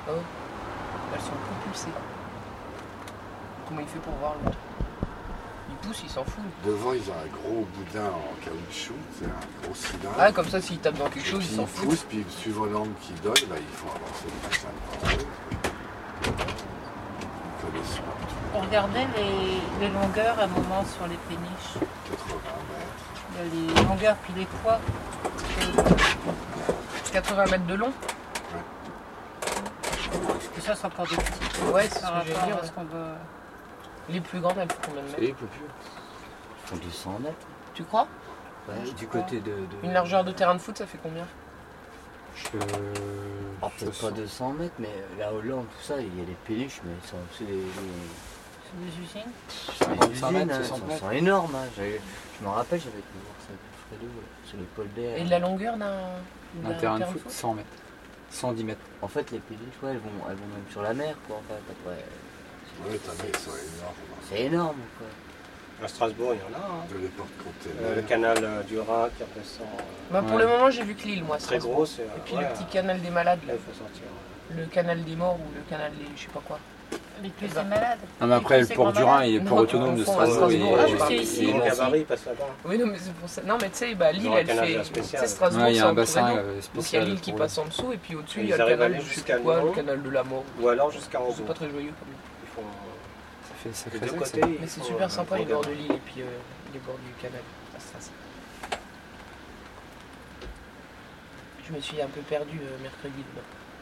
Ah ouais. Elles sont propulsées. Comment il fait pour voir l'autre? Il pousse, il s'en fout. Devant, ils ont un gros boudin en caoutchouc, c'est un gros cylindre. Ah, comme ça, s'il tape dans quelque chose, Puis il s'en ils fout. poussent, puis suivant l'angle qu'ils donnent, bah, ils font avancer le machin. Ils connaissent partout. On regardait les longueurs à un moment sur les péniches. 80 mètres. Il y a les longueurs puis les poids. 80 mètres de long. Et ça, c'est encore des petits. Ouais, c'est ce Par que j'allais rapport dire. à ce qu'on va... Les plus grandes, elles font combien de Et mètres? il peut plus. Ils font 200 mètres. Tu crois? Ouais, du côté de... Une largeur de terrain de foot, ça fait combien? Peut-être pas 200 mètres, mais la Hollande, tout ça, il y a des péniches, mais c'est des C'est des usines. usines, 100 mètres, hein, 60 mètres. sont énormes. Hein. Je me rappelle, j'avais été voir ça avec Fredo sur les polders. Et de la longueur d'un Un terrain de foot, 100 mètres. 110 mètres. En fait, les péniches, ouais, elles vont même sur la mer, quoi. En fait, après, Ouais, t'as vu, ils sont énormes. c'est énorme, quoi. À Strasbourg, il y en a. Hein. De les porte-containers. Le canal du Rhin qui redescend. Bah, pour Ouais. le moment, j'ai vu que l'île, moi. Très Strasbourg. gros, c'est. Et puis le petit canal des malades, là. Là, il faut sortir. Le canal des morts ou le canal des je sais pas quoi. Les plus des malades. Non, mais après, Les le plus port c'est du Rhin, il est Non, port autonome on de confond à Strasbourg. il est- Strasbourg. Ah, il est- c'est il est- ici. Les gros Merci. gabarits passent là-bas. Oui, non, mais c'est pour ça. Non, mais tu sais, bah, l'île, Ils ont un elle canal fait. spécial. C'est Strasbourg, Ouais, il y a c'est un entouré bassin d'eau. Donc il y a spécial. l'île qui pour passe en dessous, et puis au-dessus, il y Ils a le arrivent à canal, aller je sais jusqu'à pas quoi, le Lyon. canal de la mort. Ou alors jusqu'à C'est Hambourg. pas très joyeux quand même. Ils font. Ça fait Des deux ça. côtés. Mais c'est super sympa les bords de l'île et puis les bords du canal. Ça. Je me suis un peu perdu mercredi dedans.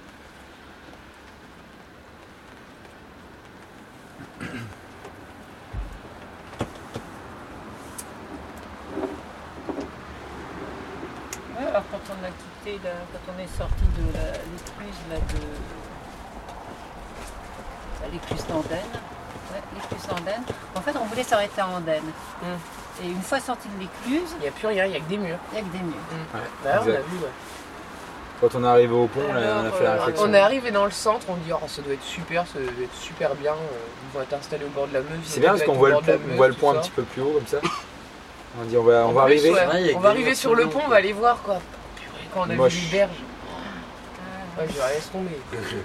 Ouais, alors quand on a quitté, quand on est sorti de l'écluse, là, l'écluse d'Andenne, l'écluse d'Andenne, en fait on voulait s'arrêter à Andenne. Et une fois sorti de l'écluse, Il n'y a plus rien, il n'y a que des murs. il n'y a que des murs. Ouais, Bah, on a exact. vu, ouais. Quand on est arrivé au pont, on Alors, a fait la réflexion. On est arrivé dans le centre, on dit oh, ça doit être super, ça doit être super bien. Ils vont être installés au bord de la Meuse. C'est bien parce qu'on voit le pont, on voit le pont un petit peu plus haut comme ça. On dit on va arriver. Ouais, Ouais, il y a on va que des arriver murs sur le sous pont, l'eau. on va aller voir quoi. Purée, quand on a Moche. vu les berges, Ah, ouais, je laisse tomber.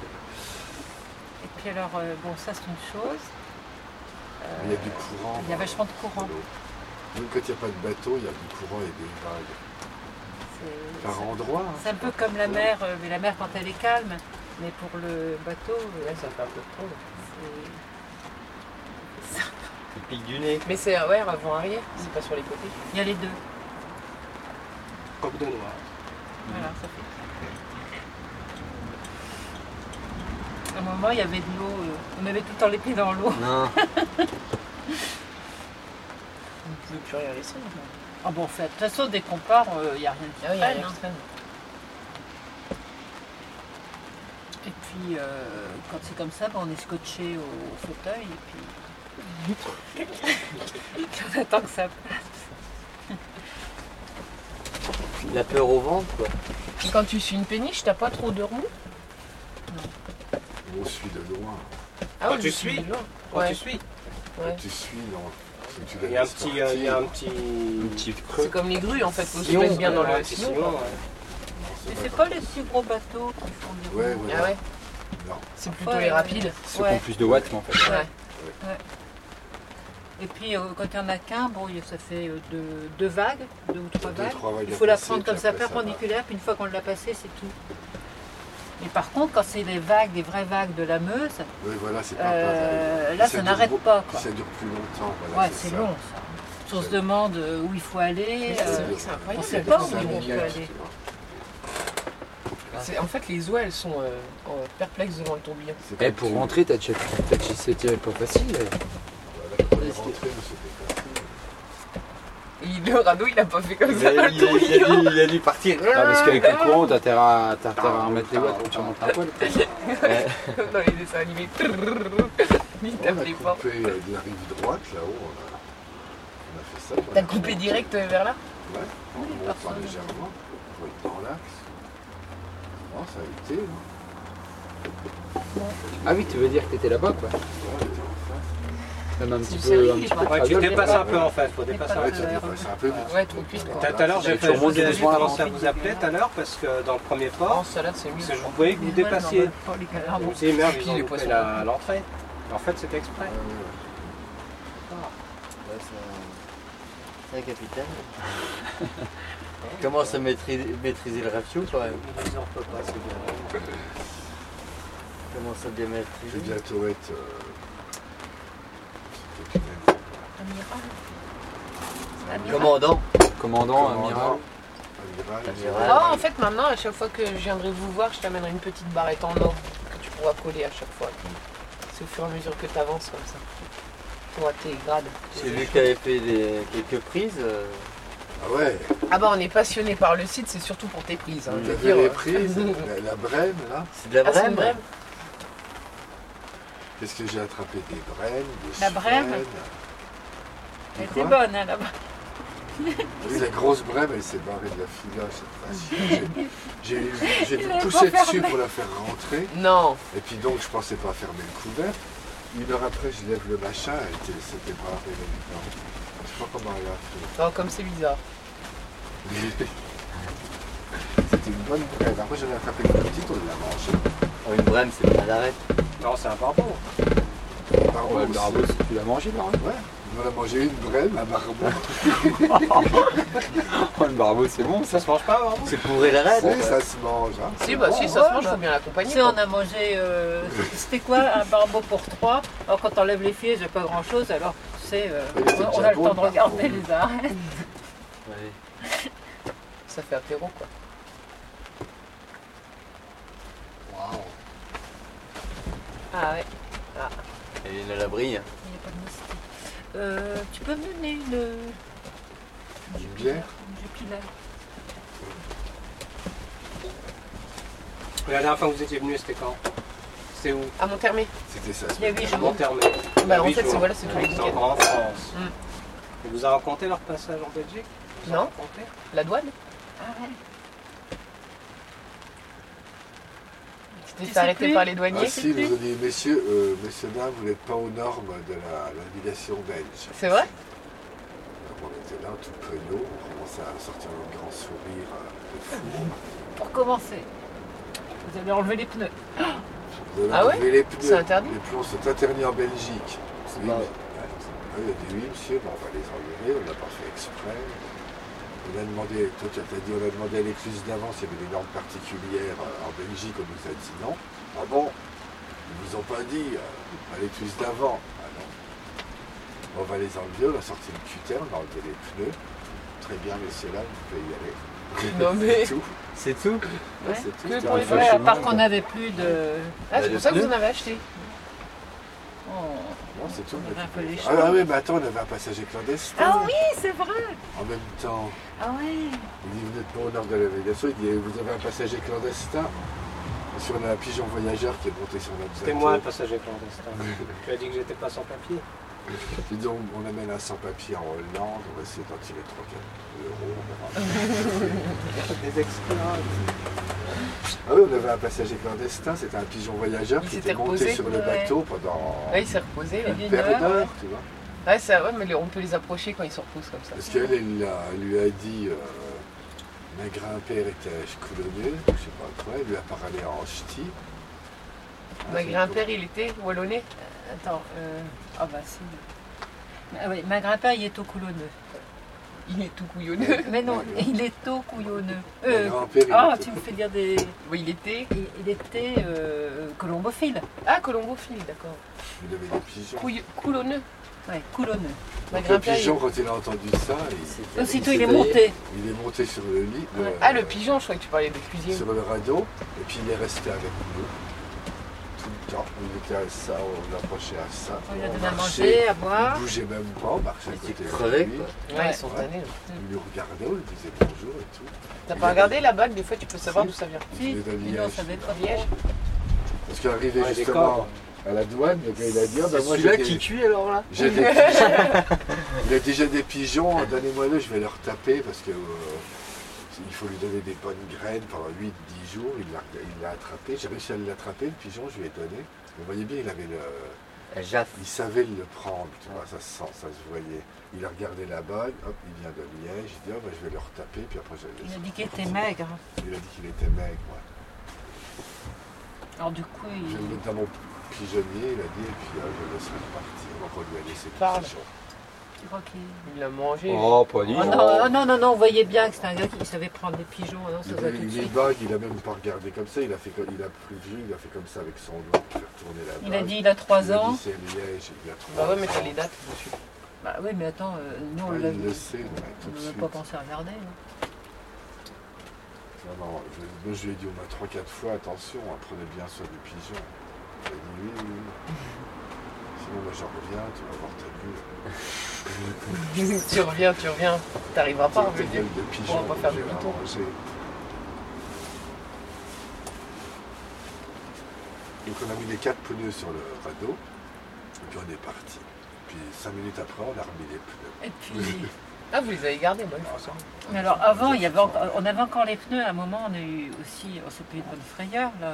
Et puis alors, bon, ça c'est une chose. Il y a du courant. Il y a vachement de courant. Même quand il n'y a pas de bateau, il y a du courant et des vagues. C'est- Par endroit. Hein. C'est un peu comme la mer, mais la mer quand elle est calme. Mais pour le bateau, Ouais, ça fait un peu trop. c'est- Le pic du nez. Mais c'est ouais, avant-arrière, c'est pas sur les côtés. il y a les deux. Coque de noix. Voilà, ça fait. À un moment, il y avait de l'eau. On avait tout le temps les pieds dans l'eau. Non. On ne pouvait plus rien laisser. Ah bon, de toute façon, dès qu'on part, il n'y a rien qui Ah oui, il y a traîne, rien hein. qui traîne. Et puis, quand c'est comme ça, ben, on est scotché au fauteuil. Et puis, on attend que ça passe. La peur au ventre, quoi. Et quand tu suis une péniche, t'as pas trop de remous? On suit de loin. Ah Quand oui, tu je suis suis loin. Quand Ouais, tu suis, Quand ouais. tu suis, non. Si tu il y a un laisses petit. partir, Il y a un petit. Un petit creux. C'est comme les grues en fait, faut se sillon, mettre bien dans un le petit sillon. sillon, quoi. ouais. Mais c'est pas les si gros bateaux qui font des Ouais, roues. voilà. Ah ouais, Non. c'est plutôt Ouais, les rapides. Ceux qui ont plus de watts, mais en fait. Ouais. Et puis, quand il n'y en a qu'un, bon, ça fait deux vagues, deux ou trois Deux, vagues. trois vagues Il à faut la passer, prendre puis comme ça après, ça va. perpendiculaire, puis une fois qu'on l'a passée, c'est tout. Mais par contre, quand c'est les vagues, des vraies vagues de la Meuse, Oui, voilà, c'est pas pareil. là, Puis ça dure n'arrête beaucoup- pas, puis quoi. ça dure plus longtemps. Voilà, Ouais, c'est ça. long, ça. Si on se demande où il faut aller, Mais c'est vrai que c'est incroyable. on sait ça pas dure où cinq on minutes. peut aller. En fait, les oies, elles sont perplexes devant le tourbillon. C'est Et comme pour tout. rentrer, t'as c'était pas facile. Voilà, pour les rentrer, mais c'était pas Et le radeau, il a pas fait comme Il ça dans a, le il tourbillon. a dû partir. Ah, parce qu'avec le courant, t'as intérêt à remettre les watts quand tu rentres un poil. Dans les dessins animés. Il On tape a les portes. coupé de la rive droite, là-haut. On a fait ça. T'as coupé direct vers là? Ouais, en montant légèrement, pour être dans l'axe. Non, ça a été. Hein. Ah oui, tu veux dire que t'étais là-bas, quoi. Ouais, on était en face. Même un C'est petit sérieux, peu. Un il est petit peu pas- Ouais, tu traviole, dépasses quoi. un peu en fait, faut dépasser un Ouais, peu. tu dépasses un peu vite. Ouais, trop cuit. Tout à l'heure, j'ai Tu remontes j'ai doucement avant. commencé à vous appeler tout à l'heure parce que dans le premier En port, salade, c'est mieux. parce que je voyais que vous dépassiez. Pas les canards, Je bon. me suis dit, merde, ils Puis ont les loupé poissons. l'entrée. En fait, c'était exprès. Ouais, c'est un capitaine. Il commence à maîtriser le ratio quand même. Ils en peuvent pas, c'est bien. Il commence à bien Je vais maîtriser. bientôt être. Commandant. Commandant, amiral. Amiral. Ah, en fait, maintenant, à chaque fois que je viendrai vous voir, je t'amènerai une petite barrette en or que tu pourras coller à chaque fois. C'est au fur et à mesure que tu avances comme ça. Tu auras tes grades. C'est lui qui avait fait quelques prises. Ah ouais, Ah bah, on est passionné par le site, c'est surtout pour tes prises. Hein, je veux t'as dire, vu les prises, la brème là. C'est de la Ah, c'est une brème. brème. Qu'est-ce que j'ai attrapé? Des brèmes, des La brème sirènes. Elle Quoi était bonne, hein, là-bas. Oui, la grosse brème, elle s'est barrée de la filasse cette fois-ci. J'ai dû Il avait pousser pas dessus fermé. pour la faire rentrer. Non. Et puis donc, je pensais pas fermer le couvercle. Une heure après, je lève le machin, c'était barré là-dedans. Je sais pas comment elle a fait. Oh, comme c'est bizarre. C'était une bonne brème. Après, j'en ai attrapé une petite, on l'a mangée. Oh, une brème, c'est pas d'arrêt. Non, c'est un barbeau. Barbeau Ouais, le aussi. barbeau, si tu l'as mangé, là. Ouais, on a mangé une brème, un barbeau. Oh, le barbeau, c'est bon, ça. Ça se mange pas, barbeau? C'est pour la raide. Oui, ça se mange. Hein. Si, bah si, ça se mange, faut bien l'accompagner. Tu sais, quoi. on a mangé, c'était quoi, un barbeau pour 3. Alors quand on enlève les filets, j'ai pas grand chose, alors tu sais, Mais c'est on déjà a le bon, temps de le regarder barbeau. les arêtes. Ouais. Ça fait apéro, quoi. Waouh. Ah ouais. Elle est à l'abri. Hein. Il n'y a pas de moustique. Tu peux me donner Une bière? du pilat. La dernière fois que vous étiez venu, c'était quand? C'était où? À Monthermé. C'était ça. Il y a 8 À jours. Monthermé. Bah en Huit fait, c'est jours. voilà, c'est tous les C'est week-ends. encore en France. Mm. Et vous a raconté leur passage en Belgique? Vous Non. a raconté? La douane. Ah ouais. Tu t'es Tu fait sais arrêter plus par les Ah douaniers. si, nous a dit, messieurs, dames, vous n'êtes pas aux normes de la navigation belge. C'est vrai? Donc on était là, tout penaud, on commençait à sortir un grand sourire de fou. Pour commencer, vous allez enlever les pneus. Vous avez Ah ouais? enlevé les pneus. C'est interdit? Les plombs sont interdits en Belgique. C'est Oui, pas- mais, il a dit oui, monsieur, bon, on va les enlever, on l'a pas fait exprès. On a demandé, toi tu as dit, on a demandé à l'écluse d'avant s'il y avait des normes particulières en Belgique, on nous a dit non. Ah bon? Ils vous ont pas dit à l'écluse d'avant. Ah non. On va les enlever, on a sorti le cutter, on a enlevé les pneus. Très bien, messieurs là, vous pouvez y aller. Non, mais- C'est tout. C'est tout. Ouais, c'est tout. Que C'était pour un les feu Ouais, chez à nous, part quoi. qu'on n'avait plus de... Ah, c'est Le pour ça que pneu. vous en avez acheté. Oh. Non, c'est tout. On avait un peu les Ah, ah oui, mais attends, on avait un passager clandestin. Ah oui, c'est vrai. En même temps, Ah ouais. il dit, vous n'êtes pas au nord de la navigation, il dit, vous avez un passager clandestin. Parce qu'on a un pigeon voyageur qui est monté sur notre C'était bateau. moi le passager clandestin. Tu as dit que j'étais pas sans papier. Et donc, on amène un sans-papier en Hollande, on va essayer d'en tirer 3-4 euros. on verra. Des esclaves. Ah oui, on avait un passager clandestin, c'était un pigeon voyageur Il qui s'était était monté reposé. sur le Ouais. bateau pendant Ouais, il s'est reposé. Là. une paire d'heures, tu vois. Ouais, c'est vrai, mais on peut les approcher quand ils se reposent comme ça. Parce qu'elle, elle lui a dit, ma grand-père était coulonneux, je sais pas quoi, elle lui a parlé en ch'ti. Ma grand-père, il était wallonnais. Attends, ah bah si. Ah oui, ma grand-père, il est au coulonneux. Il est tout couillonneux. Mais non, il est au couillonneux. Ma grand-père, il Ah, était- tu me fais dire des... Oui, il était. Il était colombophile. Ah, colombophile, d'accord. il avait des pigeons. Coulonneux. Ouais, coulonneux. Ma Donc, le grand-père, pigeon, il... quand il a entendu ça, Aussitôt, il s'est est taillé. monté. Il est monté sur le lit, Ouais. Ah, le pigeon, je croyais que tu parlais de cuisine. sur le radeau, et puis il est resté avec nous. Tout le temps. Il était à ça, on l'approchait à ça. On lui a on donné à marchait, manger, à Il boire. bougeait même pas, on marchait à Il côté était de crevé, lui. quoi. Ouais, Ouais. ils sont tannés. là. Il nous regardait, on lui disait bonjour et tout. T'as pas regardé la bague, des fois tu peux savoir d'où ça vient. Si, Il est de mais non, on Liège. savait pas. Liège. Parce qu'arrivé Ouais, des justement corps. à la douane, le gars il a dit, ah, bah, C'est moi celui-là j'ai qui des, cuit alors là. j'ai des pigeons. Il a déjà des pigeons, donnez-moi-le, je vais leur taper parce que il faut lui donner des bonnes graines pendant 8-10 jours. Il l'a attrapé, j'ai réussi à l'attraper, le pigeon, je lui ai donné. Vous voyez bien, il avait Jaffe. Il savait le prendre, tu vois, ça se sent, ça se voyait. Il a regardé la bague, hop, il vient de Liège, il dit, oh, bah, je vais le retaper, puis après je vais le Il a laisser. dit qu'il était maigre. Il a dit qu'il était maigre, ouais. Alors du coup, Je vais le mettre dans mon pigeonnier, il a dit, et puis je le laisserai partir. Donc on lui a laissé tout Parle. pigeon. tu crois qu'il... Il l'a mangé. Oh, pas lui. Oh non, on voyait bien que c'était un gars qui savait prendre des pigeons. Non, ça va tout de Il est suite. bague, il a même pas regardé comme ça, il a pris le jus, il a fait comme ça avec son doigt pour faire tourner la bague. Il a dit il a 3 Il a ans. dit c'est Liège, il a 3 Bah ouais, mais ans. t'as les dates dessus. Bah oui, mais attends, nous on Ouais, l'a il vu. le sait, ouais, tout On de n'a suite. pas pensé à regarder. hein. Non, moi je lui ai dit au moins 3-4 fois, attention, prenez bien soin du pigeon. Il a dit oui, oui, oui. Sinon moi j'en reviens, tu vas voir ta gueule. tu reviens. T'arriveras pas, je Ta veux dire. gueule de pigeon, On va pas faire je vais la demi-tour. manger. Donc on a mis les 4 pneus sur le radeau, et puis on est parti. Puis 5 minutes après, on a remis les pneus. Et puis, Ah, vous les avez gardés, moi, il faut ça. mais alors avant, il y avait on avait encore les pneus. À un moment, on a eu aussi, on s'est payé une bonne frayeur là.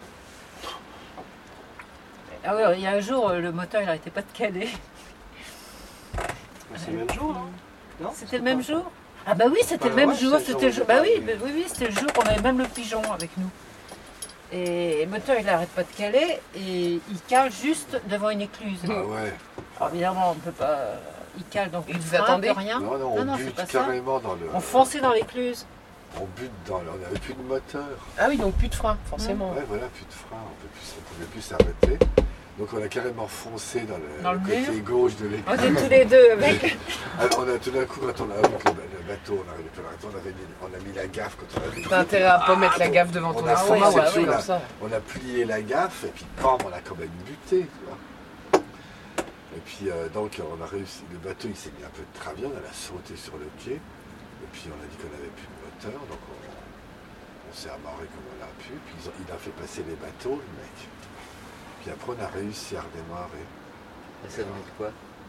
Ah oui, il y a un jour, le moteur il n'arrêtait pas de caler. C'est le même jour, non? C'était le même jour? Ah bah oui, c'était le Ouais, même ouais, jour. c'est le C'était le jour jour. Bah où oui, j'ai parlé. oui, c'était le jour qu'on avait même le pigeon avec nous. Et le moteur il n'arrête pas de caler et il cale juste devant une écluse. Ah ouais. Alors, évidemment, on ne peut pas. Il cale donc Et plus de vous frein, attendez plus rien. Non, non, on non, c'est bute pas ça. carrément dans le. On fonçait dans l'écluse. On bute dans le. On n'avait plus de moteur. Ah oui, donc plus de frein, forcément. Ouais, voilà, plus de frein, on ne pouvait plus s'arrêter. Donc on a carrément foncé dans le le côté mur. gauche de On l'écluse. était tous les deux avec. Alors, on a tout d'un coup, quand on a avec le bateau, on a mis la gaffe quand on a vu. T'as intérêt à pas mettre la gaffe devant On ton a estomac, foncé ouais, dessus, ouais, là. comme ça. On a plié la gaffe et puis bam, on a quand même buté. Tu vois. Et puis donc on a réussi, le bateau il s'est mis un peu de travers, on a sauté sur le pied. Et puis on a dit qu'on n'avait plus de moteur, donc on s'est amarré comme on a pu. Puis il a fait passer les bateaux, le mec. Puis après on a réussi à redémarrer. Et ça veut dire quoi?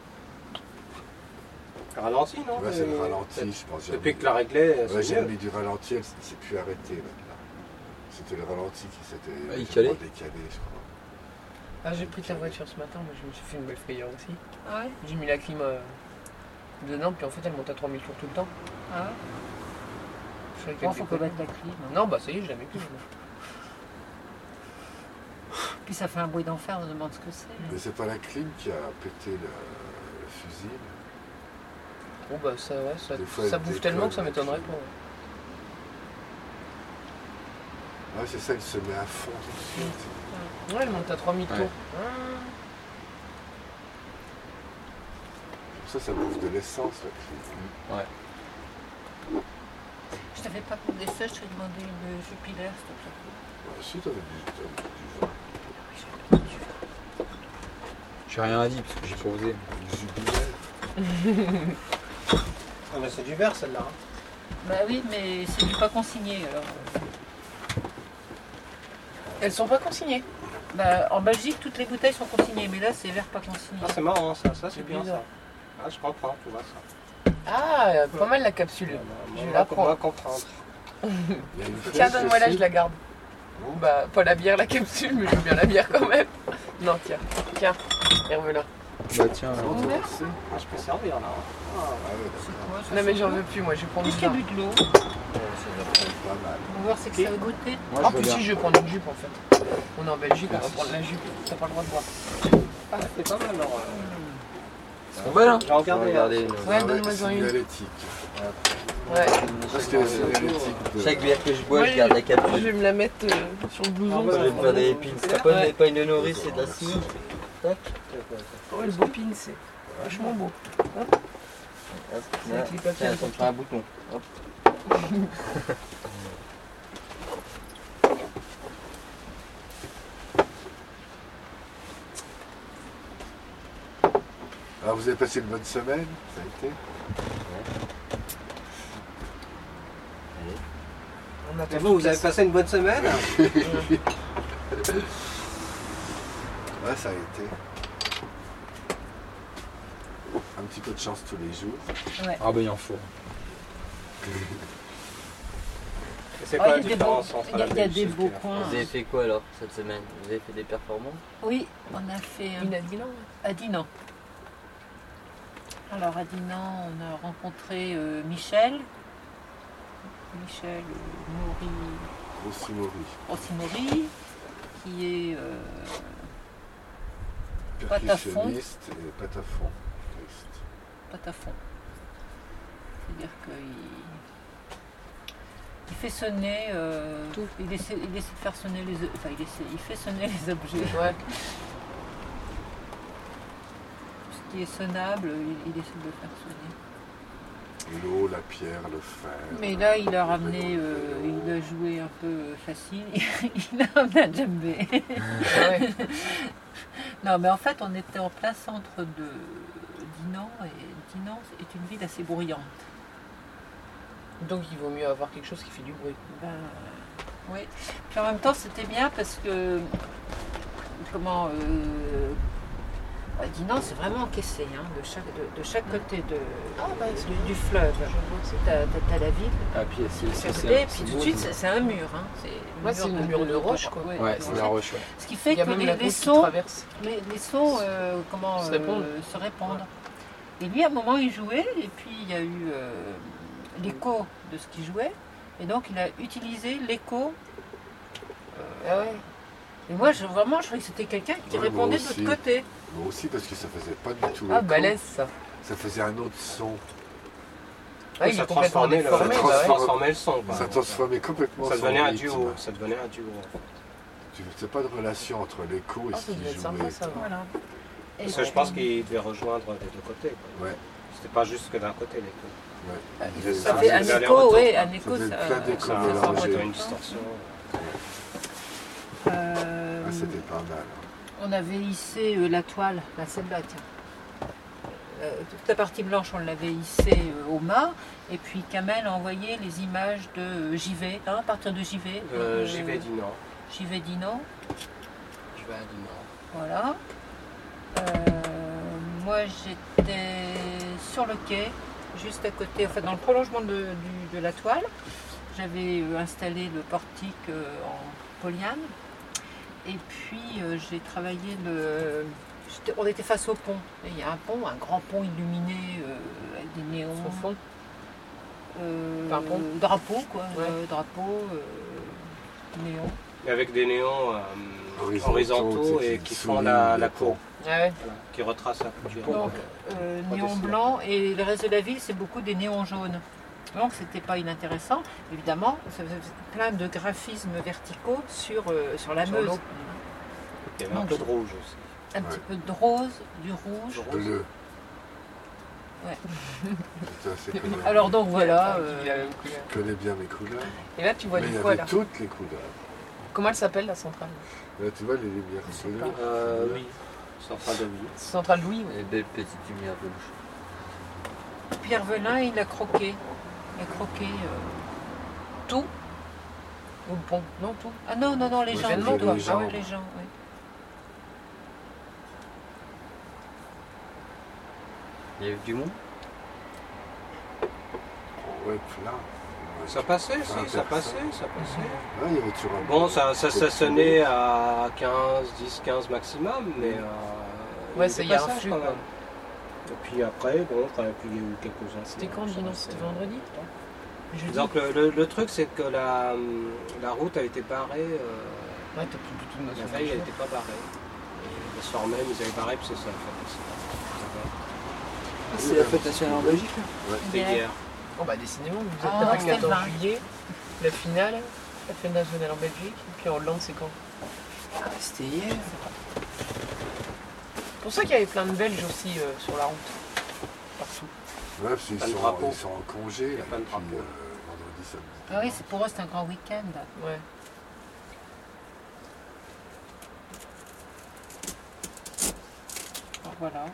Ralenti, non? Ouais, c'est le ralenti, je pense. Depuis que la réglée, Ouais, c'est j'ai mieux. mis du ralenti, elle ne s'est plus arrêtée maintenant. C'était le ralenti qui s'était Ah, il calait décalé, je crois. Ah, j'ai pris ta voiture ce matin, moi je me suis fait une belle frayeur aussi. Ah ouais? J'ai mis la clim dedans, puis en fait elle monte à 3000 tours tout le temps. Ah ouais? Je savais Bon, qu'elle faut déconne. pas mettre la clim. hein. Non, bah ça y est, je l'ai mis plus. Puis ça fait un bruit d'enfer, on se demande ce que c'est. Mais c'est pas la clim qui a pété le fusible. Bon bah ça, ouais, Des fois, ça elle bouffe déconne, tellement que ça la m'étonnerait clim. pas. Ouais. Ouais, c'est ça, il se met à fond tout de suite. Ouais, elle monte à 3000 Ouais. tours. Ça bouffe de l'essence, la clim. Ouais. Je t'avais pas demandé ça, je t'ai demandé une jupilaire, s'il te plaît. Ouais, si, t'avais du vin. J'ai rien dit parce que j'ai pas osé. Du jubilaire. Ah, mais c'est du verre celle-là. hein. Bah oui, mais c'est du pas consigné alors. Elles sont pas consignées. Bah, en Belgique, toutes les bouteilles sont consignées, mais là, c'est verre pas consigné. Ah, c'est marrant, ça C'est c'est bien bizarre. ça. Ah, je comprends, tu vois ça. Ah, pas mal la capsule. Moi, Je on la va prends. comprendre. Il y a une Tiens, flèche donne-moi là, aussi. je la garde. Bah, pas la bière, la capsule, mais je veux bien la bière quand même. Non, tiens, herve là. Bah tiens, Non, toi aussi. Ah, je peux servir là. hein. Ah ouais, C'est d'accord. quoi, ça Non, mais sent j'en quoi veux plus, moi, je vais prendre Qu'est-ce du qu'il y a vin. bu de l'eau? Ça doit être pas mal. On va voir, c'est que ça a goûté. moi Ah, je veux puis bien. si, je vais prendre une jupe en fait. On est en Belgique, on va prendre la jupe. T'as pas le droit de boire. Ah, c'est pas mal alors. Ils sont belles hein. J'ai regardé. Regardez, Ouais, Ah donne-moi-en c'est une. dialectique. Ouais. Parce que c'est dialectique de... Chaque bière que je bois, Moi, je garde la je capsule. vais me la mettre sur le blouson. Ah, ouais, Je vais me faire des épines. C'est pas Ouais. une épine de nourrice, c'est de la scie. Tac. Ouais, le beau pin, c'est vachement beau. Hop, C'est avec les papiers tiens, à ça me côté. fera un bouton. Hop. Alors vous avez passé une bonne semaine, ça a été? On a Et vous avez passé une bonne semaine? Ouais, ça a été. Un petit peu de chance tous les jours. Ah bah il en faut. C'est Ah, quoi la il y a des différence beaux- entre il y a la des Belgique beaux et la coins. France Vous avez fait quoi alors cette semaine? Vous avez fait des performances? Oui, on a fait Une à Dinan. à Dinan. Alors à Dinan, on a rencontré Michel Rossimori, qui est Percussionniste et patafon. patafon. C'est-à-dire qu'il fait sonner Tout. il essaie de faire sonner il fait sonner les objets. Ouais. Ce qui est sonnable, il essaie de le faire sonner. L'eau, la pierre, le fer. Mais là, il a le ramené, vélo. il a joué un peu facile, il a ramené un djembé. Ouais. Non, mais en fait, on était en plein centre de Dinan, et Dinan est une ville assez bruyante. Donc il vaut mieux avoir quelque chose qui fait du bruit. Ben, oui. Puis en même temps, c'était bien parce que, Dinan, c'est vraiment encaissé, hein, de chaque côté du fleuve. T'as la ville. Ah, puis c'est Et puis tout de suite, c'est un mur. Hein. C'est le mur de roche, quoi. Ouais, c'est la roche, ouais. Ce qui fait Il y a que même la les côte qui sons, traverse. les sons Se répondent. Et lui, à un moment, il jouait, et puis il y a eu l'écho de ce qu'il jouait, et donc il a utilisé l'écho. Ah ouais. Et moi, je croyais que c'était quelqu'un qui Ouais, répondait moi de aussi. l'autre côté. Moi aussi, parce que ça faisait pas du tout Ah, écho. balèze ça. Ça faisait un autre son. Ah, il ça est complètement transformait déformé. ça bah ouais. transformait le son. quoi. Ça transformait complètement Ça son devenait un rythme. duo. Ça devenait un duo. Tu faisais pas de relation entre l'écho et Ah, ce ça devait qu'il être sympa jouait. ça. Voilà. Et Parce que je pense qu'il devait rejoindre les deux côtés. quoi. Ouais, C'était pas juste que d'un côté l'écho. ouais. Il ça faisait- fait un faisait écho, aller-retour, oui, quoi. un écho, Ça faisait ça. plein d'échos Ça mélangés. avait une distorsion. Ah, c'était pas mal. On avait hissé la toile, là celle-là, tiens. Toute la partie blanche, on l'avait hissée au mât. Et puis Kamel a envoyé les images de JV, hein, à partir de JV. J'y vais dit non. JV Dino, Je vais à Dinan. voilà. Moi j'étais sur le quai, juste à côté, enfin dans le prolongement de la toile. J'avais installé le portique en polyane. Et puis j'ai travaillé on était face au pont. Et il y a un pont, un grand pont illuminé avec des néons. Au fond. Un pont. Drapeau, quoi. Ouais. Drapeau, néon. Et avec des néons Horizontaux, horizontaux et qui font la cour. Ah ouais. Voilà, qui retracent la couture. Donc, néon blanc, et le reste de la ville, c'est beaucoup des néons jaunes. Donc, c'était pas inintéressant. Évidemment, ça faisait plein de graphismes verticaux sur la Sur Meuse. l'eau. Il y avait un peu de rouge aussi. Un petit peu de rose, du rouge. Bleu. Ouais. C'était assez coloré. Alors, donc voilà. Il a la même couleur. Je connais bien mes couleurs. Et là, tu vois Mais du il y quoi avait là? toutes les couleurs. Comment elle s'appelle la centrale? Là, tu vois les lumières bleues. Oui. Centrale de vie. Centrale Louis, oui. Et belle petite lumière blanche. Pierre Velin, il a croqué. Il a croqué. Tout? Ou le pont? Non, tout. Ah non, les Moi, gens. j'ai Non, fait toi. les Ah oui, gens. les gens, oui. Il y a eu du monde? Ouais, plein. Ça passait, si, Plein ça de passait, personnes. ça passait. Ouais, il y avait toujours un Bon, ça stationnait à 10, 15 maximum, mais Ouais, il ça y y a un avait des passages flux, quand quoi. même. Et puis après, bon, quand il y a eu quelques-uns. C'était quand, dis non? C'était vendredi? Jeudi? Donc le truc, c'est que la route a été barrée. Ouais, t'as plus du tout de La notion. veille, elle n'était pas barrée. Et le soir même, ils avaient barré, puis c'est ça, en fait. C'est la fête nationale en Belgique là? C'était hier. Oh bah décidément, vous êtes Ah, le c'était le 14 20. juillet, la finale, la fête nationale en Belgique, et puis en Hollande c'est quand? Ah, c'était hier. C'est pour ça qu'il y avait plein de Belges aussi sur la route, partout. Ouais, parce qu'ils Pas de sont, drapeau. ils sont en congé là, Pas de depuis drapeau. vendredi, samedi. Ah oui, pour eux, c'est un grand week-end. Ouais. Alors, voilà.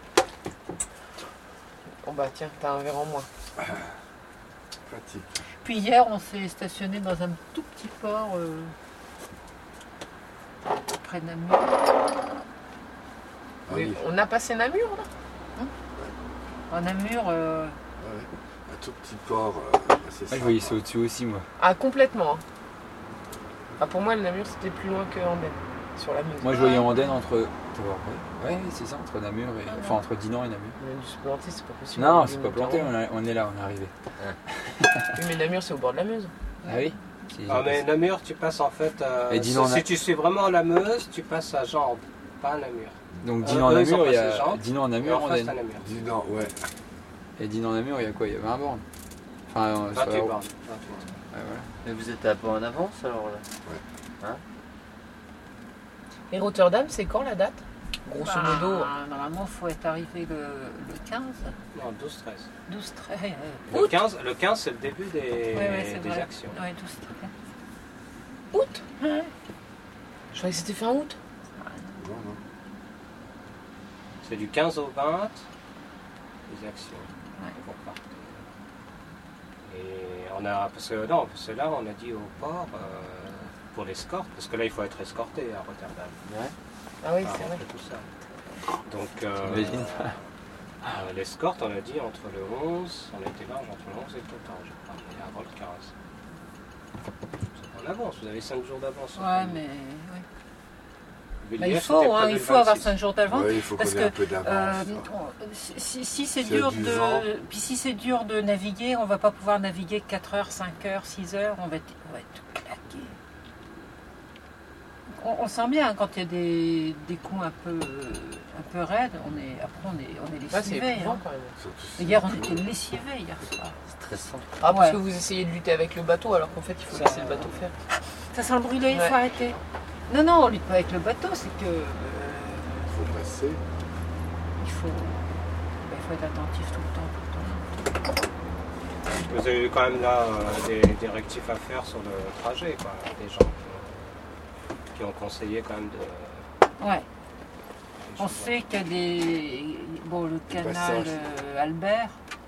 Bon bah tiens, t'as un verre en moins. Pratique. Puis hier, on s'est stationné dans un tout petit port près de Namur. Ah Oui, oui, on a passé Namur là? En Namur, ouais. Un tout petit port, assez Ah, je voyais ça au-dessus aussi, moi. Ah complètement. Hein. Ah, pour moi, le Namur, c'était plus loin que Andenne, sur la Meuse. Moi je voyais Andenne entre. Ouais, c'est ça, entre Namur et. Enfin, entre Dinan et Namur. On a dû se planter, c'est pas possible. Non, c'est pas planté, on est là, on est arrivé. Oui, mais Namur, c'est au bord de la Meuse. Ah oui. Ah, mais Namur, tu passes en fait. Et Dinan, si tu suis vraiment la Meuse, tu passes à Jambes, pas à Namur. Donc Dinan eux, ils ont Namur, il y passé a Jambes, Dinan Et Namur, en face, Andenne. t'as Namur. Dinan, ouais. Et Dinan Namur, il y a quoi? Il y a 20 bornes. Enfin, 28 sur la route. bornes. Ouais, voilà. Mais vous êtes un peu en avance alors là. Et Rotterdam, c'est quand la date? Grosso modo. Normalement, il faut être arrivé le 15. Non, 12-13. 12-13. Le 15, c'est le début c'est des vrai. actions. Ouais, 12-13. Août? Ouais. Je croyais que c'était fin août. Non, non. C'est du 15 au 20, les actions. Ouais. Pour partir. Et on a, parce que là, on a dit au port, pour l'escorte, parce que là, il faut être escorté à Rotterdam. Ouais. Ah oui, Ah, c'est vrai. tout ça. Donc, T'imagines l'escorte, on a dit entre le 11, on a été large entre le 11 et le 14, je crois, mais avant le 15. C'est en avance, vous avez 5 jours d'avance. Ouais, mais. Ouais. Villiers, Il c'était faut, prévu le il faut avoir 26. 5 jours d'avance. Ouais, il faut Parce qu'on ait un que peu d'avance. si c'est S'il y a dur du vent. puis si c'est dur de naviguer, on va pas pouvoir naviguer 4 heures, 5 heures, 6 heures, on va être claqué. On sent bien quand il y a des coups un peu raides, après on est Ouais, c'est lessivé. éprouvant Hein. quand même. Surtout si Hier on c'est était tout. lessivés hier soir. Stressant. Ah, parce Ouais. que vous essayez de lutter avec le bateau alors qu'en fait il faut Ça- laisser le bateau faire. Ça sent le brûler, il Ouais. faut arrêter. Non, on lutte pas avec le bateau, c'est que Il faut passer. il faut être attentif tout le temps. Vous avez eu quand même là des rectifs à faire sur le trajet, quoi. Des gens qui ont conseillé quand même de. Ouais. des On choses. sait qu'il y a le canal passage. Albert,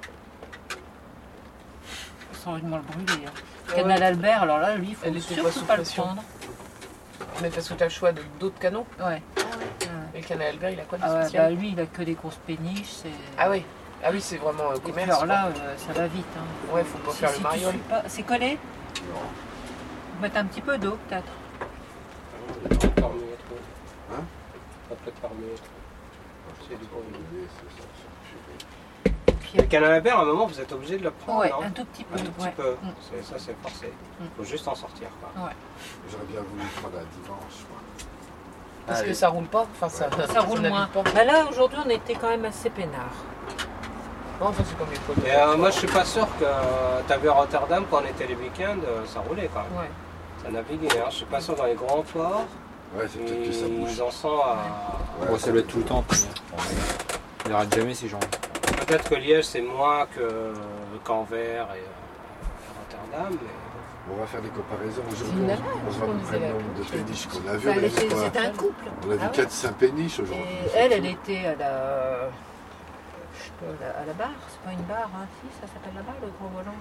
sans vraiment le brûler. Hein. Ah Canal ouais. Albert, alors là, lui, il faut Elle était pas surtout sous pas le pression. prendre. Mais parce que tu as le choix d'autres canaux. Ouais. Et le canal Albert, il a quoi de Ah ouais, spécial? bah, lui, il a que des grosses péniches. Ah oui, c'est vraiment Et puis commerce. alors là, ça va vite. Hein. Ouais, faut pas faire le tu mariole. suis pas- C'est collé? Faut mettre un petit peu d'eau, peut-être. On peut pas remuer trop. Hein On peut pas remuer trop. C'est du bruit. C'est ça, Puis, Le canal Albert, à un moment, vous êtes obligé de le prendre, ouais, non un tout petit peu. Un tout petit ouais. peu. Mm. Ça, c'est forcé. Mm. Il faut juste en sortir, quoi. J'aurais bien voulu prendre un dimanche, moi. Parce que Allez. ça roule pas. Enfin, Ça roule navigue moins. pas. Bah là, aujourd'hui, on était quand même assez peinard. Non, enfin, c'est comme les poids. Et moi, je suis pas sûr que tu as vu à Rotterdam, quand on était les week-ends, ça roulait quand même. Ouais. Ça naviguait. Hein. Je suis pas sûr dans les grands ports. Ouais, c'est peut-être que ça bouge. Ils en sont à. Ouais, Bon, ça doit être tout le temps. Il n'arrête jamais ces gens. Peut-être que Liège, c'est moins qu'Anvers et Rotterdam. Mais... On va faire des comparaisons. C'est Aujourd'hui, une on nana, va on vous disait prendre le la nombre de couche. péniches qu'on a vu. Bah, On a vu quoi c'était un couple. On a vu Ah ouais. 4-5 péniches aujourd'hui. Et elle était à la. Je sais pas, à la barre, c'est pas une barre, hein. Si, ça s'appelle la barre, le gros volant.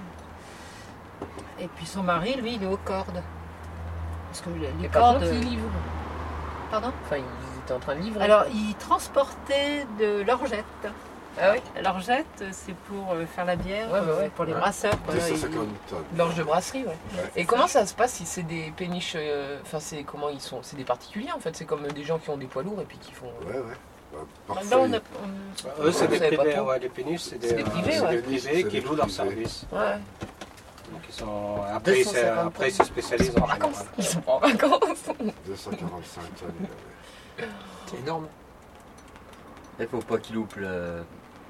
Et puis son mari, lui, il est aux cordes. Parce que les Et par cordes. contre, ils livrent. Pardon? Enfin, ils étaient en train de livrer. Alors, il transportait de l'orgette. Ah oui, L'orgette, c'est pour faire la bière, Ouais, bah ouais. pour les Ouais. brasseurs. quoi. 250 tonnes. l'orge de brasserie, ouais. Ouais. Et comment ça se passe si c'est des péniches. Enfin, c'est comment ils sont. C'est des particuliers en fait. C'est comme des gens qui ont des poids lourds et puis qui font. Ouais, ouais. Bah, Là, parfois, on a, Eux, c'est Vous des savez pas privés. trop. Ouais, les péniches, c'est C'est des privés, ouais. privés C'est qui des louent leur privés. service. Ouais. Donc, ils sont... Après, ils 250 après, ils se spécialisent en général. Ils sont pas en vacances. 245 tonnes. C'est énorme. Il faut pas qu'il loupe le...